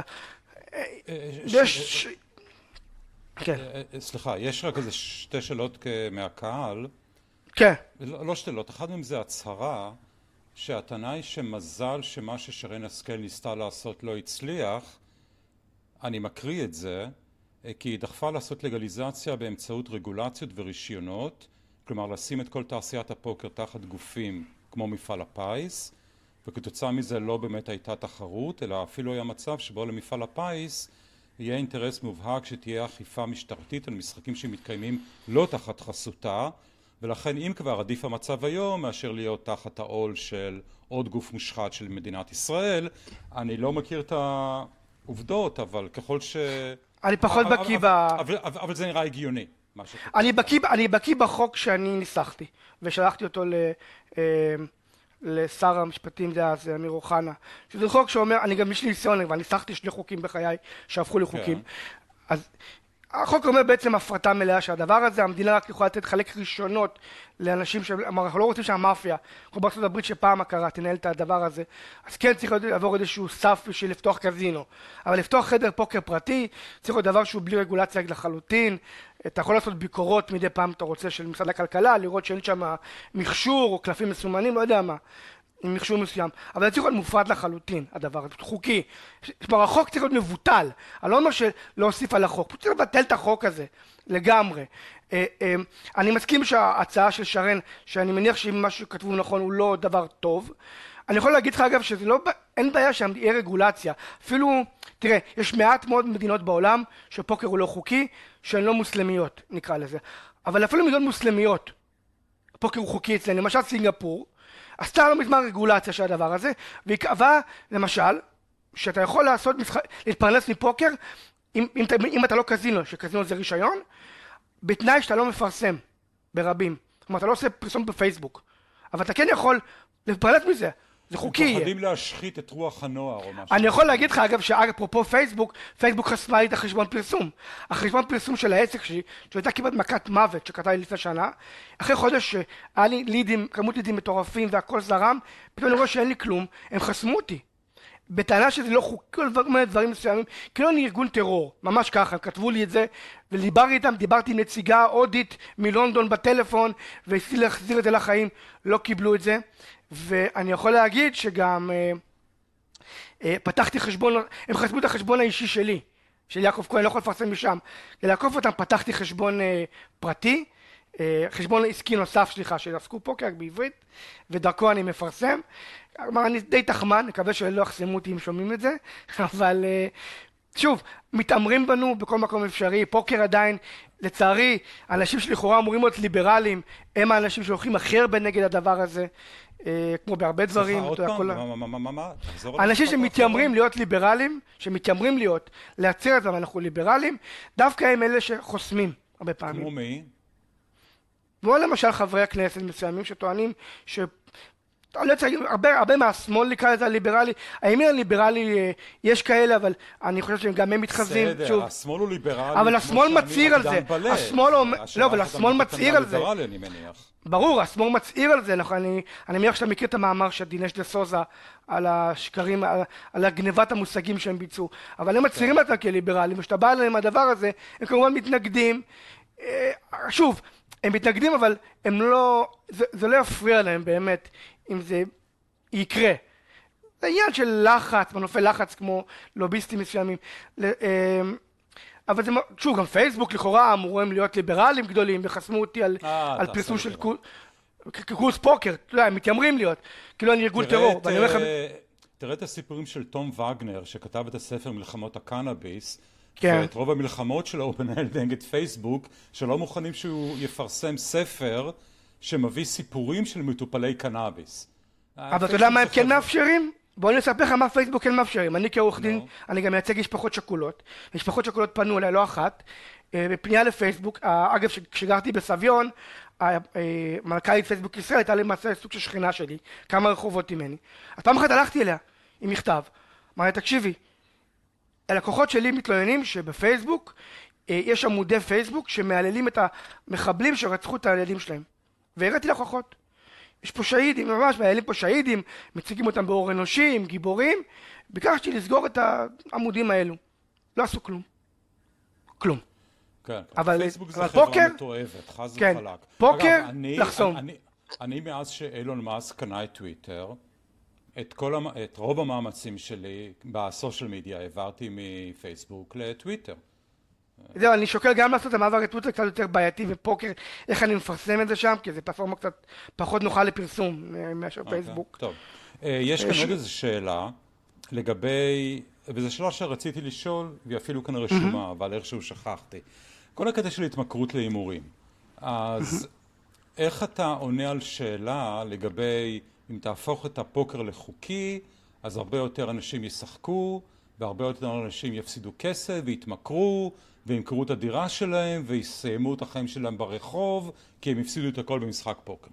יש... כן. סליחה, יש רק איזה שתי שאלות מהקהל. כן. לא שתי שאלות, אחד מהם זה הצהרה שהטענה היא שמזל שמה ששרן השכל ניסתה לעשות לא הצליח. אני מקריא את זה, כי היא דחפה לעשות לגליזציה באמצעות רגולציות ורישיונות, כלומר לשים את כל תעשיית הפוקר תחת גופים כמו מפעל הפיס, וכתוצאה מזה לא באמת הייתה תחרות, אלא אפילו היה מצב שבו למפעל הפיס יהיה אינטרס מובהק שתהיה אכיפה משטרתית על משחקים שמתקיימים לא תחת חסותה, ולכן אם כבר עדיף המצב היום מאשר להיות תחת העול של עוד גוף מושחת של מדינת ישראל. אני לא מכיר את העובדות, אבל ככל ש... אני פחות בקיא ב... אבל, אבל, אבל זה נראה הגיוני. אני בקיא, אני בקיא בחוק שאני ניסחתי, ושלחתי אותו ל... לשר המשפטים דאז, אמיר אוחנה, שזה חוק שאומר, אני גם יש לי ניסיון, אבל ניסחתי שני חוקים בחיי שהפכו לחוקים. אז החוק אומר בעצם הפרטה מלאה של הדבר הזה, המדינה רק יכולה לתת חלק ראשונות לאנשים שאנחנו לא רוצים שהמאפיה, כמו בארצות הברית שפעם הכרה תנהל את הדבר הזה, אז כן צריך לעבור איזשהו סף בשביל לפתוח קזינו, אבל לפתוח חדר פוקר פרטי צריך להיות דבר שהוא בלי רגולציה לחלוטין. אתה יכול לעשות ביקורות מדי פעם אתה רוצה של משרד הכלכלה, לראות שאין שם מכשור או קלפים מסומנים, לא יודע מה, עם מכשור מסוים, אבל זה צריך להיות מופרד לחלוטין, הדבר הזה, חוקי. כלומר, החוק צריך להיות מבוטל, אני לא אומר שלהוסיף על החוק, צריך לבטל את החוק הזה, לגמרי. אני מסכים שההצעה של שרן, שאני מניח שאם משהו שכתבו נכון הוא לא דבר טוב, אני יכול להגיד לך אגב שזה לא, אין בעיה שיהיה רגולציה, אפילו, תראה, יש מעט מאוד מדינות בעולם שפוקר הוא לא חוקי, שהן לא מוסלמיות, נקרא לזה, אבל אפילו מדינות מוסלמיות, פוקר הוא חוקי אצלנו, למשל סינגפור, עשתה לא מזמן רגולציה של הדבר הזה, והיא קבעה, למשל, שאתה יכול לעשות, להתפרנס מפוקר, אם, אם, אם אתה לא קזינו, שקזינו זה רישיון, בתנאי שאתה לא מפרסם ברבים. כלומר, אתה לא עושה פרסום בפייסבוק, אבל אתה כן יכול להתפרנס מזה. זה חוקי. הם פוחדים להשחית את רוח הנוער או משהו. אני יכול להגיד לך, אגב, שאפרופו פייסבוק, פייסבוק חסמה לי את החשבון פרסום. החשבון פרסום של העסק שלי, שהייתה כמעט מכת מוות שקרתה לי לפני שנה, אחרי חודש שהיה לי לידים, כמות לידים מטורפים והכל זרם, פתאום אני רואה שאין לי כלום, הם חסמו אותי. בטענה שזה לא חוקי, כל מיני דברים מסוימים, כאילו אני ארגון טרור, ממש ככה, הם כתבו לי את זה, ודיברתי איתם, דיברתי עם נציגה הודית מלונדון בטלפון, והצליחו להחזיר את זה לחיים, לא קיבלו את זה, ואני יכול להגיד שגם אה, אה, פתחתי חשבון, הם חסמו את החשבון האישי שלי, של יעקב כהן, לא יכול לפרסם משם. כדי לעקוף אותם פתחתי חשבון אה, פרטי, אה, חשבון עסקי נוסף, סליחה, של הסקופ פוקר בעברית, ודרכו אני מפרסם. כלומר, אני די תחמן, מקווה שלא יחסמו אותי אם שומעים את זה, אבל אה, שוב, מתאמרים בנו בכל מקום אפשרי, פוקר עדיין, לצערי, האנשים שלכאורה אמורים להיות ליברליים, הם האנשים שהולכים הכי הרבה נגד הדבר הזה, כמו בהרבה דברים. סליחה, עוד פעם, מה, מה, מה, מה? אנשים שמתיימרים להיות ליברליים, שמתיימרים להיות, להצהיר את זה, אנחנו ליברליים, דווקא הם אלה שחוסמים הרבה פעמים. כמו מי? כמו למשל חברי הכנסת מסוימים שטוענים ש... הרבה, הרבה מהשמאל נקרא לזה הליברלי, הימין הליברלי יש כאלה, אבל אני חושב שגם הם מתחזים. בסדר, שוב, השמאל הוא ליברלי. אבל השמאל מצהיר על זה. השמאל לא, אבל השמאל מצהיר על זה. אני מניח. ברור, השמאל מצהיר על זה, אני, אני מניח שאתה מכיר את המאמר של דינש דה סוזה על השקרים, על, על הגנבת המושגים שהם ביצעו, אבל הם מצהירים אותם כליברלים, ושאתה בא אליהם הדבר הזה, הם כמובן מתנגדים, שוב, הם מתנגדים, אבל הם לא, זה, זה לא יפריע להם באמת, אם זה יקרה. זה עניין של לחץ, מנופי לחץ כמו לוביסטים מסוימים. אבל זה, שוב, גם פייסבוק לכאורה אמורים להיות ליברלים גדולים, וחסמו אותי על, על פרסום של קורס פוקר, אתה יודע, הם מתיימרים להיות, כאילו אני ארגון טרור. תראה, את, תראה את הסיפורים של תום וגנר, שכתב את הספר מלחמות הקנאביס, כן. ואת רוב המלחמות שלו הוא מנהל נגד פייסבוק, שלא מוכנים שהוא יפרסם ספר שמביא סיפורים של מטופלי קנאביס. אבל אתה יודע מה הם כן מאפשרים? בואו אני אספר לך מה פייסבוק כן מאפשרים. אני כעורך דין, אני גם מייצג משפחות שכולות. משפחות שכולות פנו אליי, לא אחת, בפנייה לפייסבוק. אגב, כשגרתי בסביון, מנכ"לית פייסבוק ישראל הייתה למעשה סוג של שכנה שלי, כמה רחובות ממני. אז פעם אחת הלכתי אליה עם מכתב. אמרתי, תקשיבי, הלקוחות שלי מתלוננים שבפייסבוק יש עמודי פייסבוק שמעללים את המחבלים שרצחו את הילדים שלהם. והראיתי לקוחות. יש פה שהידים, ממש מעלים פה שהידים, מציגים אותם באור אנושי, עם גיבורים. ביקשתי לסגור את העמודים האלו. לא עשו כלום. כלום. כן, אבל, פייסבוק זה אבל חברה פוקר, מתועבת, חז כן, וחלק. פוקר, אגב, אני, לחסום. אני, אני, אני מאז שאילון מאסק קנה את טוויטר, את, כל, את רוב המאמצים שלי בסושיאל מדיה העברתי מפייסבוק לטוויטר. זהו, אני שוקל גם לעשות את המעבר לטוויטר קצת יותר בעייתי ופוקר, איך אני מפרסם את זה שם, כי זה פלטפורמה קצת פחות נוחה לפרסום מאשר פייסבוק. טוב, יש כאן עוד איזו שאלה לגבי, וזו שאלה שרציתי לשאול, והיא אפילו כאן רשומה, אבל איכשהו שכחתי. כל הקטע של התמכרות להימורים. אז איך אתה עונה על שאלה לגבי אם תהפוך את הפוקר לחוקי, אז הרבה יותר אנשים ישחקו, והרבה יותר אנשים יפסידו כסף ויתמכרו, וימכרו את הדירה שלהם, ויסיימו את החיים שלהם ברחוב, כי הם הפסידו את הכל במשחק פוקר.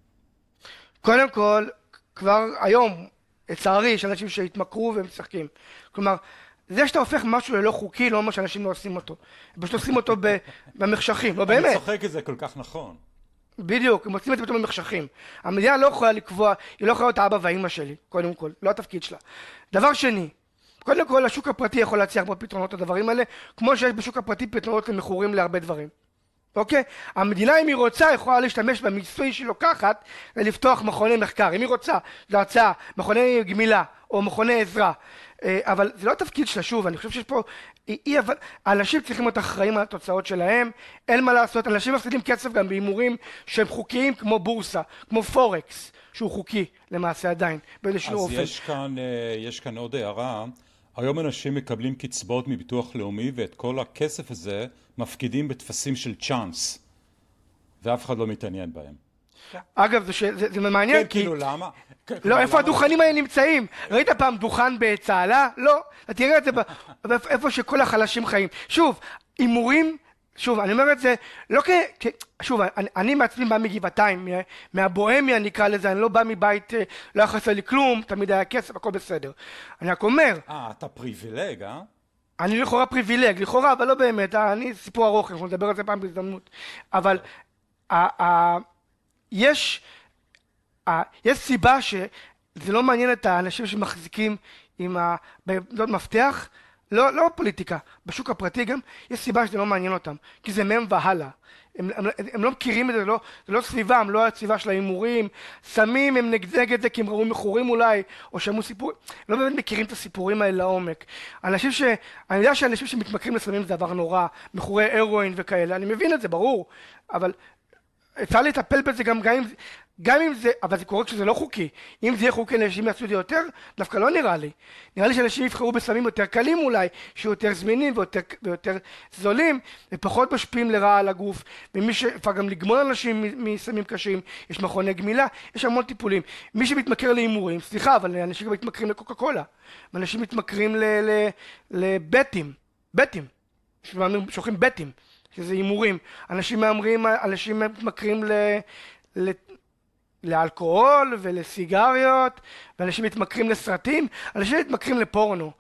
קודם כל, כבר היום, לצערי, יש אנשים שהתמכרו והם משחקים. כלומר, זה שאתה הופך משהו ללא חוקי, לא אומר שאנשים לא עושים אותו. הם פשוט עושים אותו במחשכים, לא באמת. אני צוחק את זה כל כך נכון. בדיוק, הם עושים את זה פתאום במחשכים. המדינה לא יכולה לקבוע, היא לא יכולה להיות האבא והאמא שלי, קודם כל, לא התפקיד שלה. דבר שני, קודם כל, השוק הפרטי יכול להציע הרבה פתרונות לדברים האלה, כמו שיש בשוק הפרטי פתרונות למכורים להרבה דברים. אוקיי? המדינה, אם היא רוצה, יכולה להשתמש במיסוי שהיא לוקחת ולפתוח מכוני מחקר. אם היא רוצה, זו הצעה, מכוני גמילה או מכוני עזרה. אבל זה לא התפקיד שלה, שוב, אני חושב שיש פה, אי, אבל, האנשים צריכים להיות אחראים על התוצאות שלהם, אין מה לעשות, אנשים מפסידים כסף גם בהימורים שהם חוקיים כמו בורסה, כמו פורקס, שהוא חוקי למעשה עדיין, באיזשהו אופן. אז יש כאן, יש כאן עוד הערה, היום אנשים מקבלים קצבאות מביטוח לאומי, ואת כל הכסף הזה מפקידים בתפסים של צ'אנס, ואף אחד לא מתעניין בהם. אגב, זה, זה, זה מעניין, כן, כי... כאילו, למה? לא, איפה הדוכנים האלה נמצאים? ראית פעם דוכן בצהלה? לא. אתה תראה את זה איפה שכל החלשים חיים. שוב, הימורים, שוב, אני אומר את זה, לא כ... שוב, אני, אני מעצמי בא מגבעתיים, מהבוהמיה נקרא לזה, אני לא בא מבית, לא חסר לי כלום, תמיד היה כסף, הכל בסדר. אני רק אומר... אה, אתה פריבילג, אה? אני לכאורה פריבילג, לכאורה, אבל לא באמת, אני סיפור ארוך, אנחנו נדבר על זה פעם בהזדמנות. אבל... יש, יש סיבה שזה לא מעניין את האנשים שמחזיקים עם בעמדות מפתח לא, לא בפוליטיקה, בשוק הפרטי גם, יש סיבה שזה לא מעניין אותם, כי זה מהם והלאה. הם, הם, הם לא מכירים את זה, לא, זה לא סביבם, לא הסביבה של ההימורים, סמים הם נגד את זה כי הם ראו מכורים אולי, או שמעו סיפורים, לא באמת מכירים את הסיפורים האלה לעומק. אנשים ש... אני יודע שאנשים שמתמכרים לסמים זה דבר נורא, מכורי הרואין וכאלה, אני מבין את זה, ברור, אבל אפשר לטפל בזה גם, גם אם... גם אם זה, אבל זה קורה כשזה לא חוקי. אם זה יהיה חוקי, אנשים יעשו את זה יותר, דווקא לא נראה לי. נראה לי שאנשים יבחרו בסמים יותר קלים אולי, שיהיו יותר זמינים ויותר, ויותר זולים, ופחות משפיעים לרעה על הגוף. ומי שאפשר גם לגמול אנשים מסמים קשים, יש מכוני גמילה, יש המון טיפולים. מי שמתמכר להימורים, סליחה, אבל אנשים גם מתמכרים לקוקה קולה. אנשים מתמכרים לבטים, בטים. שולחים בטים, שזה הימורים. אנשים מאמרים, אנשים מתמכרים ל... לאלכוהול ולסיגריות, ואנשים מתמכרים לסרטים, אנשים מתמכרים לפורנו,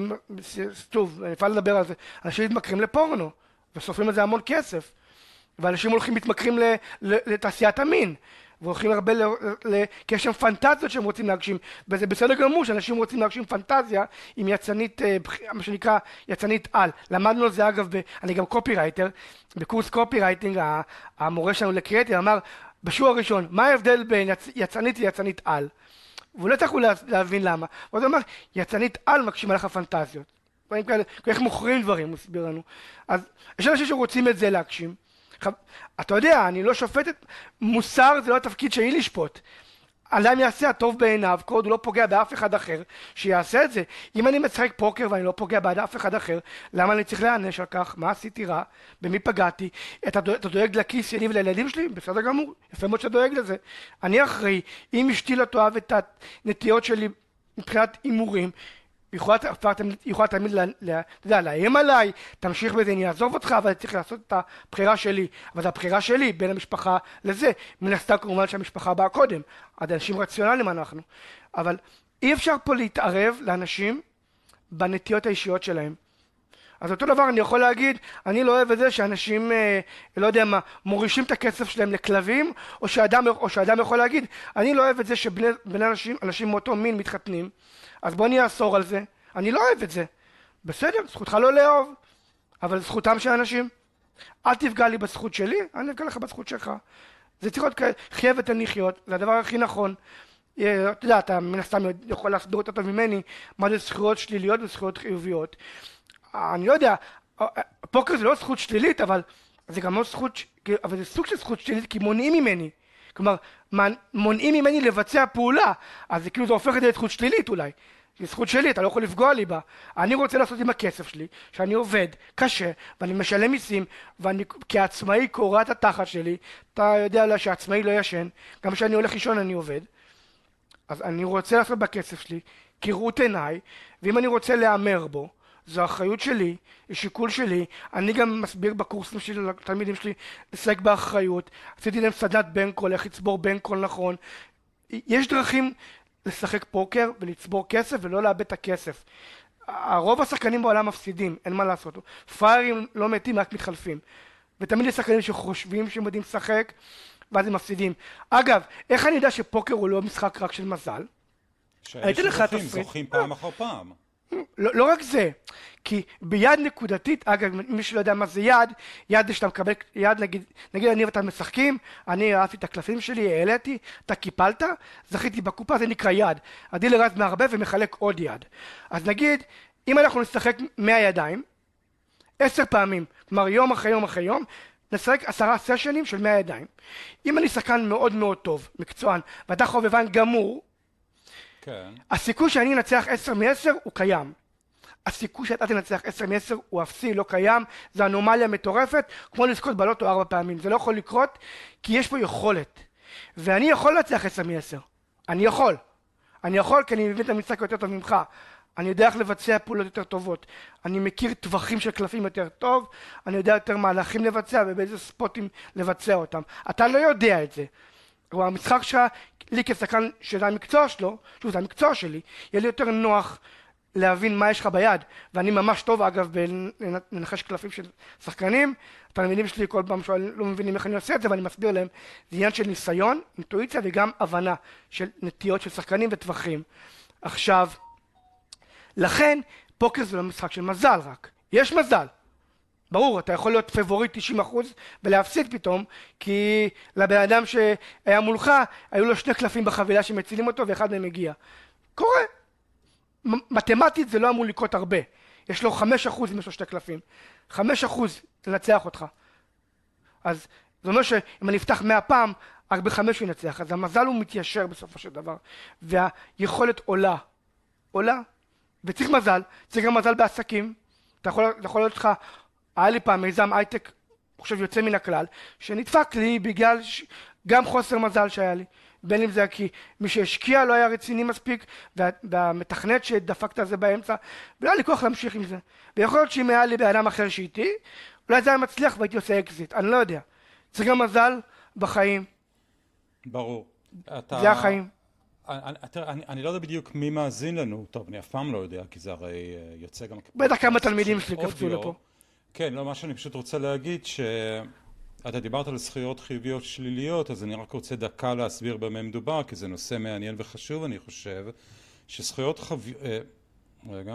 וטוב, אני אפשר לדבר על זה, אנשים מתמכרים לפורנו, וסופרים על זה המון כסף, ואנשים הולכים מתמכרים לתעשיית המין, והולכים הרבה, כי יש שם פנטזיות שהם רוצים להגשים, וזה בסדר גמור שאנשים רוצים להגשים פנטזיה עם יצנית, מה שנקרא יצנית על. למדנו על זה אגב, אני גם קופירייטר, בקורס קופירייטינג, המורה שלנו לקריאטיב אמר, בשיעור הראשון, מה ההבדל בין יצ... יצנית ויצנית על? והוא לא צריך לה... להבין למה. הוא אומר, יצנית על מקשימה לך פנטזיות. כאלה, איך מוכרים דברים, הוא הסביר לנו. אז יש אנשים שרוצים את זה להגשים. אתה יודע, אני לא שופטת, מוסר זה לא התפקיד שלי לשפוט. אדם יעשה הטוב בעיניו, כל עוד הוא לא פוגע באף אחד אחר, שיעשה את זה. אם אני משחק פוקר ואני לא פוגע בעד אף אחד אחר, למה אני צריך להענש על כך? מה עשיתי רע? במי פגעתי? אתה דואג, אתה דואג לכיס שלי ולילדים שלי? בסדר גמור, יפה מאוד שדואג לזה. אני אחראי, אם אשתי לא תאהב את הנטיות שלי מבחינת הימורים, היא יכולה תמיד לאיים עליי, תמשיך בזה, אני אעזוב אותך, אבל צריך לעשות את הבחירה שלי. אבל זו הבחירה שלי בין המשפחה לזה. מן הסתם כמובן שהמשפחה באה קודם. עד אנשים רציונליים אנחנו. אבל אי אפשר פה להתערב לאנשים בנטיות האישיות שלהם. אז אותו דבר אני יכול להגיד, אני לא אוהב את זה שאנשים, אה, לא יודע מה, מורישים את הכסף שלהם לכלבים, או שאדם, או שאדם יכול להגיד, אני לא אוהב את זה שבני אנשים, אנשים מאותו מין מתחתנים, אז בוא אני אאסור על זה. אני לא אוהב את זה. בסדר, זכותך לא לאהוב, אבל זכותם של אנשים. אל תפגע לי בזכות שלי, אני אפגע לך בזכות שלך. זה צריך להיות כאלה, חיה ותן לחיות, זה הדבר הכי נכון. אתה יודע, אתה מן הסתם יכול להסביר יותר טוב ממני, מה זה זכויות שליליות וזכויות חיוביות. אני לא יודע, פוקר זה לא זכות שלילית, אבל זה גם לא זכות, אבל זה סוג של זכות שלילית, כי מונעים ממני. כלומר, מונעים ממני לבצע פעולה, אז זה כאילו זה הופך את זה לזכות שלילית אולי. זו זכות שלי, אתה לא יכול לפגוע לי בה. אני רוצה לעשות עם הכסף שלי, שאני עובד קשה, ואני משלם מיסים, ואני כעצמאי קורא את התחת שלי, אתה יודע שהעצמאי לא ישן, גם כשאני הולך לישון אני עובד, אז אני רוצה לעשות בכסף שלי, כראות עיניי, ואם אני רוצה להאמר בו, זו האחריות שלי, שיקול שלי, אני גם מסביר בקורסים שלי לתלמידים שלי לשחק באחריות, עשיתי להם סדנת בנקול, איך לצבור בנקול נכון, יש דרכים לשחק פוקר ולצבור כסף ולא לאבד את הכסף. הרוב השחקנים בעולם מפסידים, אין מה לעשות, פריירים לא מתים, רק מתחלפים, ותמיד יש שחקנים שחושבים שהם יודעים לשחק, ואז הם מפסידים. אגב, איך אני יודע שפוקר הוא לא משחק רק של מזל? שאלה שזוכים, זוכים פעם אחר פעם. לא, לא רק זה, כי ביד נקודתית, אגב, מי שלא יודע מה זה יד, יד זה שאתה מקבל, יד נגיד, נגיד אני ואתה משחקים, אני אהבתי את הקלפים שלי, העליתי, אתה קיפלת, זכיתי בקופה, זה נקרא יד. הדילר רץ מערבב ומחלק עוד יד. אז נגיד, אם אנחנו נשחק מאה ידיים, עשר פעמים, כלומר יום אחרי יום אחרי יום, נשחק עשרה סשנים של מאה ידיים. אם אני שחקן מאוד מאוד טוב, מקצוען, ואתה חובבן גמור, כן. הסיכוי שאני אנצח עשר מ-עשר הוא קיים. הסיכוי שאתה תנצח עשר מ-עשר הוא אפסי, לא קיים. זו אנומליה מטורפת, כמו לזכות בלוטו ארבע פעמים. זה לא יכול לקרות, כי יש פה יכולת. ואני יכול לנצח עשר מ-עשר. אני יכול. אני יכול כי אני מבין את המשחק יותר טוב ממך. אני יודע איך לבצע פעולות יותר טובות. אני מכיר טווחים של קלפים יותר טוב, אני יודע יותר מהלכים לבצע ובאיזה ספוטים לבצע אותם. אתה לא יודע את זה. הוא המשחק שלך, לי כשחקן שזה המקצוע שלו, שוב זה המקצוע שלי, יהיה לי יותר נוח להבין מה יש לך ביד, ואני ממש טוב אגב בלנחש קלפים של שחקנים, התלמידים שלי כל פעם שלא מבינים איך אני עושה את זה, ואני מסביר להם, זה עניין של ניסיון, אינטואיציה וגם הבנה של נטיות של שחקנים וטווחים. עכשיו, לכן פוקר זה לא משחק של מזל רק. יש מזל. ברור, אתה יכול להיות פבוריט תשעים אחוז ולהפסיד פתאום, כי לבן אדם שהיה מולך, היו לו שני קלפים בחבילה שמצילים אותו ואחד מהם הגיע. קורה. מתמטית זה לא אמור לקרות הרבה. יש לו חמישה אחוז אם יש לו שתי קלפים. חמישה אחוז לנצח אותך. אז זה אומר שאם אני אפתח מאה פעם, רק בחמש הוא ינצח. אז המזל הוא מתיישר בסופו של דבר. והיכולת עולה. עולה. וצריך מזל. צריך גם מזל בעסקים. אתה יכול, יכול להיות לך, היה לי פעם מיזם הייטק, אני חושב יוצא מן הכלל, שנדפק לי בגלל ש... גם חוסר מזל שהיה לי. בין אם זה כי מי שהשקיע לא היה רציני מספיק, וה, והמתכנת שדפקת על זה באמצע, ולא היה לי כוח להמשיך עם זה. ויכול להיות שאם היה לי באדם אחר שאיתי, אולי זה היה מצליח והייתי עושה אקזיט, אני לא יודע. צריך גם מזל בחיים. ברור. אתה... זה החיים. אני, אני, אני לא יודע בדיוק מי מאזין לנו, טוב, אני אף פעם לא יודע, כי זה הרי יוצא גם... בטח כמה תלמידים שלי קפצו לפה. כן, לא, מה שאני פשוט רוצה להגיד ש... אתה דיברת על זכויות חיוביות שליליות, אז אני רק רוצה דקה להסביר במה מדובר, כי זה נושא מעניין וחשוב, אני חושב, שזכויות חב... רגע.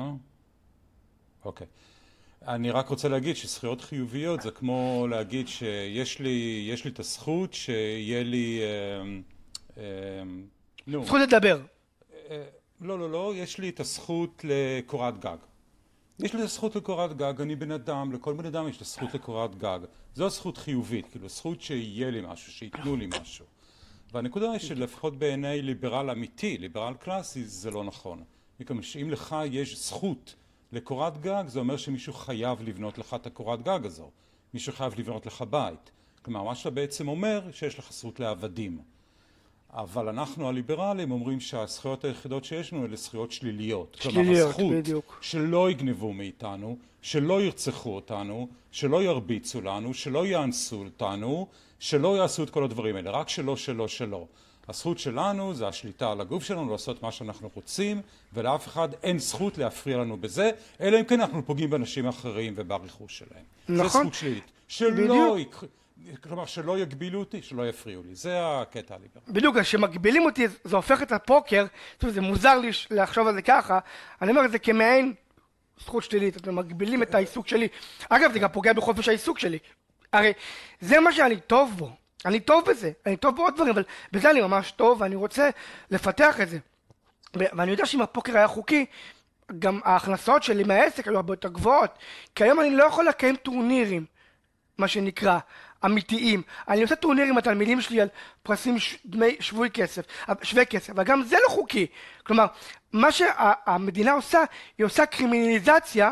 אוקיי. אני רק רוצה להגיד שזכויות חיוביות זה כמו להגיד שיש לי, יש לי את הזכות שיהיה לי... אה, אה, נו. זכות לדבר. אה, לא, לא, לא, יש לי את הזכות לקורת גג. יש לי זכות לקורת גג, אני בן אדם, לכל בן אדם יש זכות לקורת גג. זו זכות חיובית, כאילו זכות שיהיה לי משהו, שיתנו לי משהו. והנקודה היא שלפחות בעיני ליברל אמיתי, ליברל קלאסי, זה לא נכון. מכיוון שאם לך יש זכות לקורת גג, זה אומר שמישהו חייב לבנות לך את הקורת גג הזו. מישהו חייב לבנות לך בית. כלומר, מה שאתה בעצם אומר, שיש לך זכות לעבדים. אבל אנחנו הליברלים אומרים שהזכויות היחידות שיש לנו אלה זכויות שליליות. שליליות, כלומר, בדיוק. שלא יגנבו מאיתנו, שלא ירצחו אותנו, שלא ירביצו לנו, שלא יאנסו אותנו, שלא יעשו את כל הדברים האלה, רק שלא, שלא, שלא. הזכות שלנו זה השליטה על הגוף שלנו, לעשות מה שאנחנו רוצים, ולאף אחד אין זכות להפריע לנו בזה, אלא אם כן אנחנו פוגעים באנשים אחרים וברכוש שלהם. נכון. זה זכות שלילית. שלא יקחו... כלומר, שלא יגבילו אותי, שלא יפריעו לי. זה הקטע הליברלי. בדיוק, כשמגבילים אותי, זה הופך את הפוקר, זה מוזר לי לחשוב על זה ככה, אני אומר את זה כמעין זכות שלילית, אתם מגבילים את העיסוק שלי. אגב, זה גם פוגע בחופש העיסוק שלי. הרי זה מה שאני טוב בו, אני טוב בזה, אני טוב בעוד דברים, אבל בזה אני ממש טוב, ואני רוצה לפתח את זה. ואני יודע שאם הפוקר היה חוקי, גם ההכנסות שלי מהעסק היו הרבה יותר גבוהות, כי היום אני לא יכול לקיים טורנירים, מה שנקרא, אמיתיים. אני עושה טורניר עם התלמידים שלי על פרסים ש... דמי שבוי כסף, שווה כסף, וגם זה לא חוקי. כלומר, מה שהמדינה עושה, היא עושה קרימינליזציה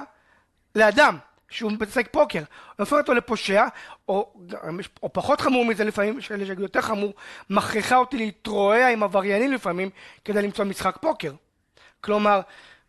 לאדם שהוא משחק פוקר. היא הופך אותו לפושע, או, או פחות חמור מזה לפעמים, יותר חמור, מכריחה אותי להתרועע עם עבריינים לפעמים, כדי למצוא משחק פוקר. כלומר,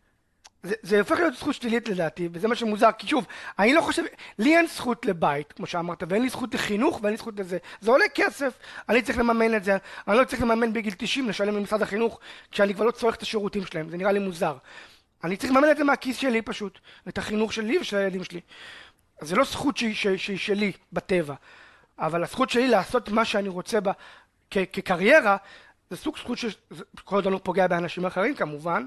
זה, זה הופך להיות זכות שלילית לדעתי, וזה מה שמוזר, כי שוב, אני לא חושב, לי אין זכות לבית, כמו שאמרת, ואין לי זכות לחינוך, ואין לי זכות לזה. זה עולה כסף, אני צריך לממן את זה, אני לא צריך לממן בגיל תשעים, לשלם למשרד החינוך, כשאני כבר לא צורך את השירותים שלהם, זה נראה לי מוזר. אני צריך לממן את זה מהכיס שלי פשוט, את החינוך שלי ושל הילדים שלי. זה לא זכות שהיא, שהיא, שהיא שלי בטבע, אבל הזכות שלי לעשות מה שאני רוצה בה כ- כקריירה, זה סוג זכות שכל עוד לא פוגע באנשים אחרים כמובן,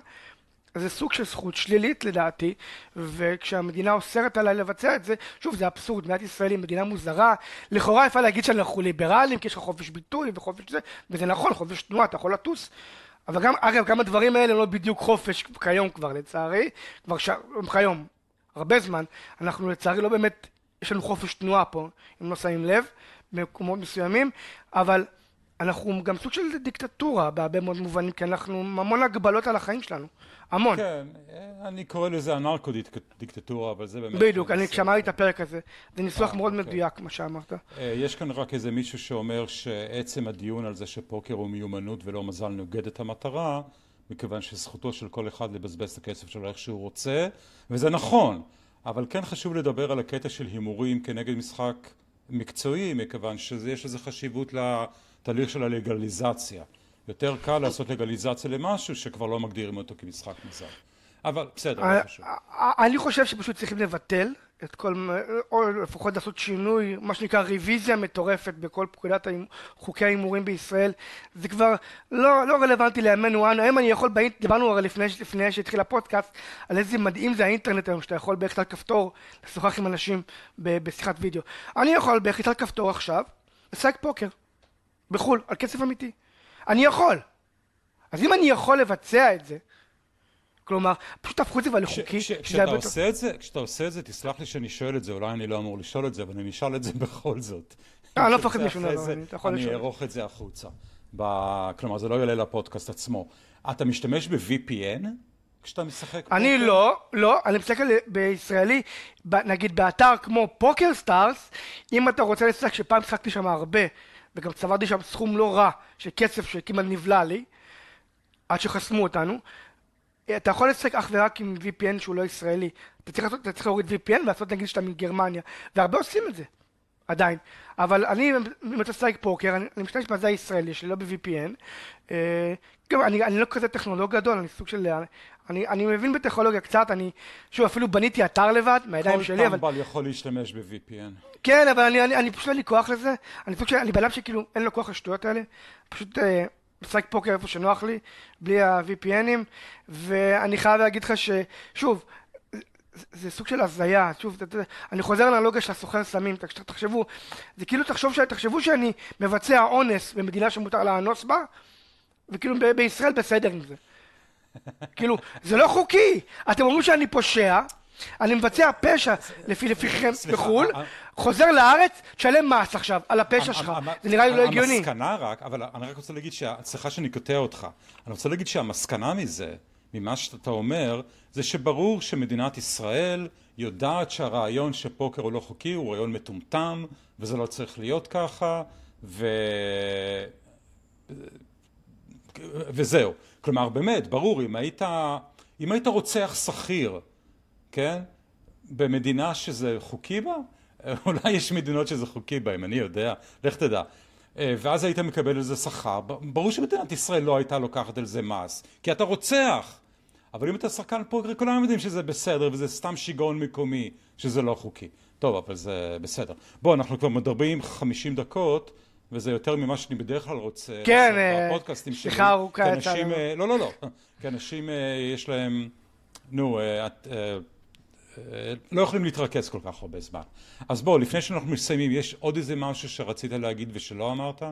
זה סוג של זכות שלילית לדעתי, וכשהמדינה אוסרת עליי לבצע את זה, שוב זה אבסורד, מדינת ישראל היא מדינה מוזרה, לכאורה אפשר להגיד שאנחנו ליברלים, כי יש לך חופש ביטוי וחופש זה, וזה נכון, חופש תנועה, אתה יכול לטוס, אבל גם, אגב, גם הדברים האלה לא בדיוק חופש כיום כבר לצערי, כבר ש... כיום, הרבה זמן, אנחנו לצערי לא באמת, יש לנו חופש תנועה פה, אם לא שמים לב, במקומות מסוימים, אבל אנחנו גם סוג של דיקטטורה בהרבה מאוד מובנים, כי אנחנו המון הגבלות על החיים שלנו, המון. כן, אני קורא לזה אנרקו-דיקטטורה, אבל זה באמת... בדיוק, אני כשאמרתי את הפרק הזה, זה ניסוח מאוד מדויק מה שאמרת. יש כאן רק איזה מישהו שאומר שעצם הדיון על זה שפוקר הוא מיומנות ולא מזל נוגד את המטרה, מכיוון שזכותו של כל אחד לבזבז את הכסף שלו איך שהוא רוצה, וזה נכון, אבל כן חשוב לדבר על הקטע של הימורים כנגד משחק מקצועי, מכיוון שיש לזה חשיבות לתהליך של הלגליזציה. יותר קל לעשות לגליזציה למשהו שכבר לא מגדירים אותו כמשחק מזל. אבל בסדר, לא חשוב. אני חושב שפשוט צריכים לבטל את כל, או לפחות לעשות שינוי, מה שנקרא ריוויזיה מטורפת בכל פקודת חוקי ההימורים בישראל. זה כבר לא, לא רלוונטי לימינו. היום אני יכול, דיברנו הרי לפני, לפני שהתחיל הפודקאסט, על איזה מדהים זה האינטרנט היום, שאתה יכול בלחיצת כפתור לשוחח עם אנשים בשיחת וידאו. אני יכול בלחיצת כפתור עכשיו לשחק פוקר בחול, על כסף אמיתי. אני יכול. אז אם אני יכול לבצע את זה, כלומר, פשוט תהפכו את זה אבל לחוקי. כשאתה עושה את זה, כשאתה עושה את זה, תסלח לי שאני שואל את זה, אולי אני לא אמור לשאול את זה, אבל אני נשאל את זה בכל זאת. אני לא מפחד משום דבר, אתה יכול לשאול. אני אערוך את זה החוצה. כלומר, זה לא יעלה לפודקאסט עצמו. אתה משתמש ב-וי פי אן כשאתה משחק פוקר? אני לא, לא, אני משחק בישראלי, נגיד באתר כמו פוקר סטארס, אם אתה רוצה לשחק, שפעם שחקתי שם הרבה, וגם צברתי שם סכום לא רע של כסף שכמעט נבלע לי, עד שחסמו אותנו, אתה יכול לשחק אך ורק עם וי פי אן שהוא לא ישראלי. אתה צריך, אתה צריך להוריד וי פי אן ולעשות נגיד שאתה מגרמניה. והרבה עושים את זה, עדיין. אבל אני, אם אתה שחק פוקר, אני, אני משתמש בזה הישראלי שלי, לא ב-וי פי אן. אה, גם, אני, אני לא כזה טכנולוג גדול, אני סוג של... אני, אני מבין בטכנולוגיה קצת, אני... שוב, אפילו בניתי אתר לבד, מהידיים שלי, אבל... כל טמבל יכול להשתמש ב-וי פי אן. כן, אבל אני, אני, אני פשוט לא לי כוח לזה. אני סוג של... אני בלם שכאילו אין לו כוח לשטויות האלה. פשוט... אה, משחק פוקר איפה שנוח לי, בלי ה-וי פי אנים, ואני חייב להגיד לך ששוב, זה, זה סוג של הזיה, שוב, אני חוזר לאנלוגיה של הסוחר סמים, תחשבו, זה כאילו תחשוב, תחשבו שאני מבצע אונס במדינה שמותר לאנוס בה, וכאילו ב- בישראל בסדר עם זה. כאילו, זה לא חוקי, אתם אומרים שאני פושע, אני מבצע פשע לפי לפיכם בחול, חוזר לארץ, תשלם מס עכשיו על הפשע שלך. זה נראה לי לא הגיוני. המסקנה רק, אבל אני רק רוצה להגיד, סליחה שאני קוטע אותך, אני רוצה להגיד שהמסקנה מזה, ממה שאתה אומר, זה שברור שמדינת ישראל יודעת שהרעיון שפוקר הוא לא חוקי, הוא רעיון מטומטם, וזה לא צריך להיות ככה, ו... וזהו. כלומר, באמת, ברור, אם היית, אם היית רוצח שכיר, כן? במדינה שזה חוקי בה? אולי יש מדינות שזה חוקי בה, אם אני יודע, לך תדע. ואז היית מקבל על זה שכר. ברור שמדינת ישראל לא הייתה לוקחת על זה מס, כי אתה רוצח. אבל אם אתה שחקן פוקר, כולם יודעים שזה בסדר, וזה סתם שיגעון מקומי, שזה לא חוקי. טוב, אבל זה בסדר. בוא, אנחנו כבר מדברים חמישים דקות, וזה יותר ממה שאני בדרך כלל רוצה. כן, בפודקאסטים שלי. שיחה ארוכה. כי אנשים, לא, לא, לא. כי אנשים יש להם, נו, את... לא יכולים להתרכז כל כך הרבה זמן. אז בואו, לפני שאנחנו מסיימים, יש עוד איזה משהו שרצית להגיד ושלא אמרת?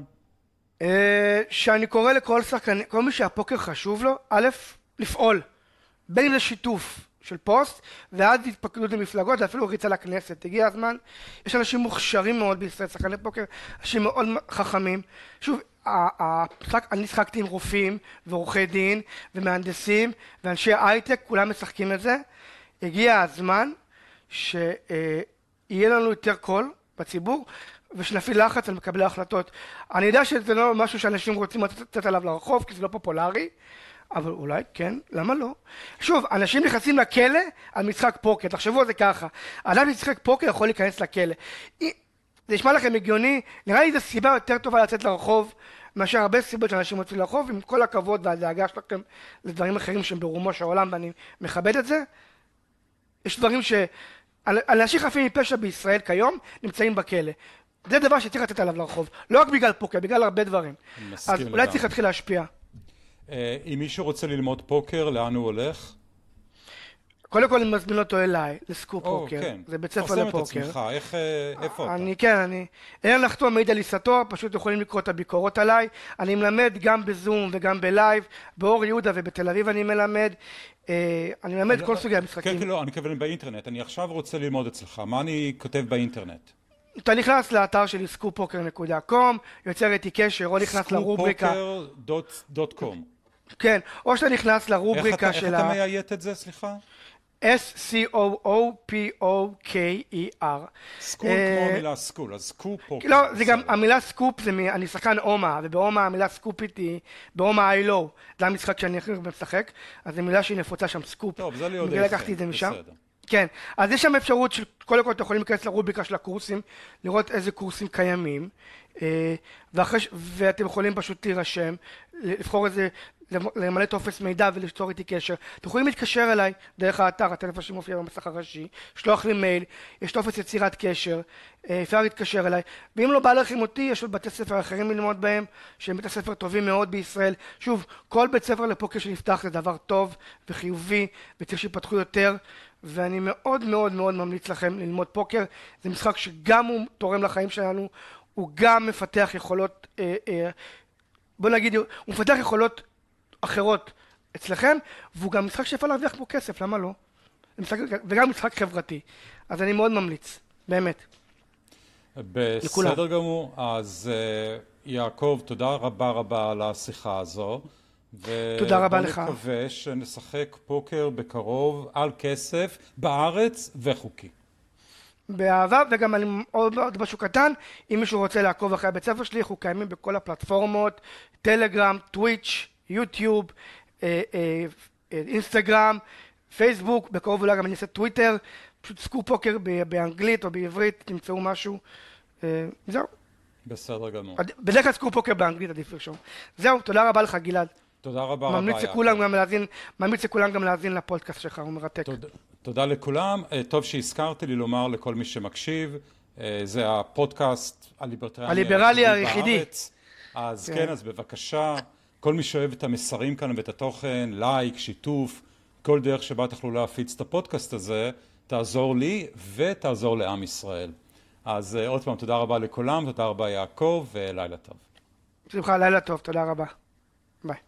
שאני קורא לכל שחקן, כל מי שהפוקר חשוב לו, א', לפעול. בין אם זה שיתוף של פוסט, ועד התפקדות למפלגות, ואפילו ריצה לכנסת. הגיע הזמן, יש אנשים מוכשרים מאוד בישראל, שחקני פוקר, אנשים מאוד חכמים. שוב, אני שחקתי עם רופאים ועורכי דין ומהנדסים ואנשי הייטק, כולם משחקים את זה. הגיע הזמן שיהיה לנו יותר קול בציבור ושנפעיל לחץ על מקבלי ההחלטות. אני יודע שזה לא משהו שאנשים רוצים לצאת עליו לרחוב כי זה לא פופולרי, אבל אולי כן, למה לא? שוב, אנשים נכנסים לכלא על משחק פוקר, תחשבו על זה ככה, אדם משחק פוקר יכול להיכנס לכלא. זה נשמע לכם הגיוני, נראה לי זו סיבה יותר טובה לצאת לרחוב מאשר הרבה סיבות שאנשים יוצאים לרחוב, עם כל הכבוד והדאגה שלכם לדברים אחרים שהם ברומו של העולם ואני מכבד את זה. יש דברים ש... אנשים חפים מפשע בישראל כיום נמצאים בכלא. זה דבר שצריך לתת עליו לרחוב. לא רק בגלל פוקר, בגלל הרבה דברים. אז אולי צריך להתחיל להשפיע. אם מישהו רוצה ללמוד פוקר, לאן הוא הולך? קודם כל אני מזמין אותו אליי, לסקופ פוקר. זה בית ספר לפוקר. תפרסם את עצמך, איפה אתה? אני, כן, אני... אין לחתום מעיד על עיסתו, פשוט יכולים לקרוא את הביקורות עליי. אני מלמד גם בזום וגם בלייב, באור יהודה ובתל אביב אני מלמד. אני מלמד כל סוגי המשחקים. כן, כן, לא, אני מתכוון באינטרנט. אני עכשיו רוצה ללמוד אצלך. מה אני כותב באינטרנט? אתה נכנס לאתר שלי סקופ פוקר נקודה קום, יוצר איתי קשר, או נכנס לרובריקה... סקופ פוקר דוט קום. כן, או שאתה נכנס לרובריקה של ה... איך אתה מאיית את זה, סליחה? S-C-O-O-P-O-K-E-R. סקול כמו המילה סקול, אז סקופ פוקר. לא, זה גם, המילה סקופ זה, אני שחקן אומה, ובאומה המילה סקופית היא, באומה I לא, זה המשחק שאני הכי משחק, אז זו מילה שהיא נפוצה שם, סקופ. טוב, זה לי עוד איתכם, בסדר. כן, אז יש שם אפשרות של, קודם כל אתם יכולים להיכנס לרובריקה של הקורסים, לראות איזה קורסים קיימים, ואחרי, ואתם יכולים פשוט להירשם, לבחור איזה, למלא טופס מידע וליצור איתי קשר. אתם יכולים להתקשר אליי דרך האתר, הטלפון שמופיע במסך הראשי, שלוח לי מייל, יש טופס יצירת קשר, אפשר להתקשר אליי. ואם לא בא לכם אותי, יש עוד בתי ספר אחרים ללמוד בהם, שהם בתי ספר טובים מאוד בישראל. שוב, כל בית ספר לפוקר שנפתח זה דבר טוב וחיובי, וצריך שיפתחו יותר, ואני מאוד מאוד מאוד ממליץ לכם ללמוד פוקר. זה משחק שגם הוא תורם לחיים שלנו, הוא גם מפתח יכולות, אה, אה, בוא נגיד, הוא מפתח יכולות אחרות אצלכם, והוא גם משחק שאפשר להרוויח פה כסף, למה לא? משחק, וגם משחק חברתי. אז אני מאוד ממליץ, באמת. בסדר לכולם. גמור, אז יעקב, תודה רבה רבה על השיחה הזו. תודה רבה לך. ובוא נקווה שנשחק פוקר בקרוב על כסף בארץ וחוקי. באהבה, וגם אני עוד, עוד משהו קטן, אם מישהו רוצה לעקוב אחרי הבית ספר שלי, אנחנו קיימים בכל הפלטפורמות, טלגרם, טוויץ', יוטיוב, אה, אה, אינסטגרם, פייסבוק, בקרוב אולי גם אני אעשה טוויטר, פשוט סקור פוקר באנגלית או בעברית, תמצאו משהו, אה, זהו. בסדר גמור. בדרך כלל סקור פוקר באנגלית, עדיף לרשום. זהו, תודה רבה לך גלעד. תודה רבה רבה. ממליץ לכולם גם להאזין, ממליץ לכולם גם להאזין לפודקאסט שלך, הוא מרתק. תודה, תודה לכולם. טוב שהזכרתי לי לומר לכל מי שמקשיב, זה הפודקאסט הליברטריאני הליברלי היחידי. אז כן, אז בבקשה, כל מי שאוהב את המסרים כאן ואת התוכן, לייק, שיתוף, כל דרך שבה תוכלו להפיץ את הפודקאסט הזה, תעזור לי ותעזור לעם ישראל. אז עוד פעם, תודה רבה לכולם, תודה רבה יעקב, ולילה טוב. בשמחה, לילה טוב, תודה רבה. ביי.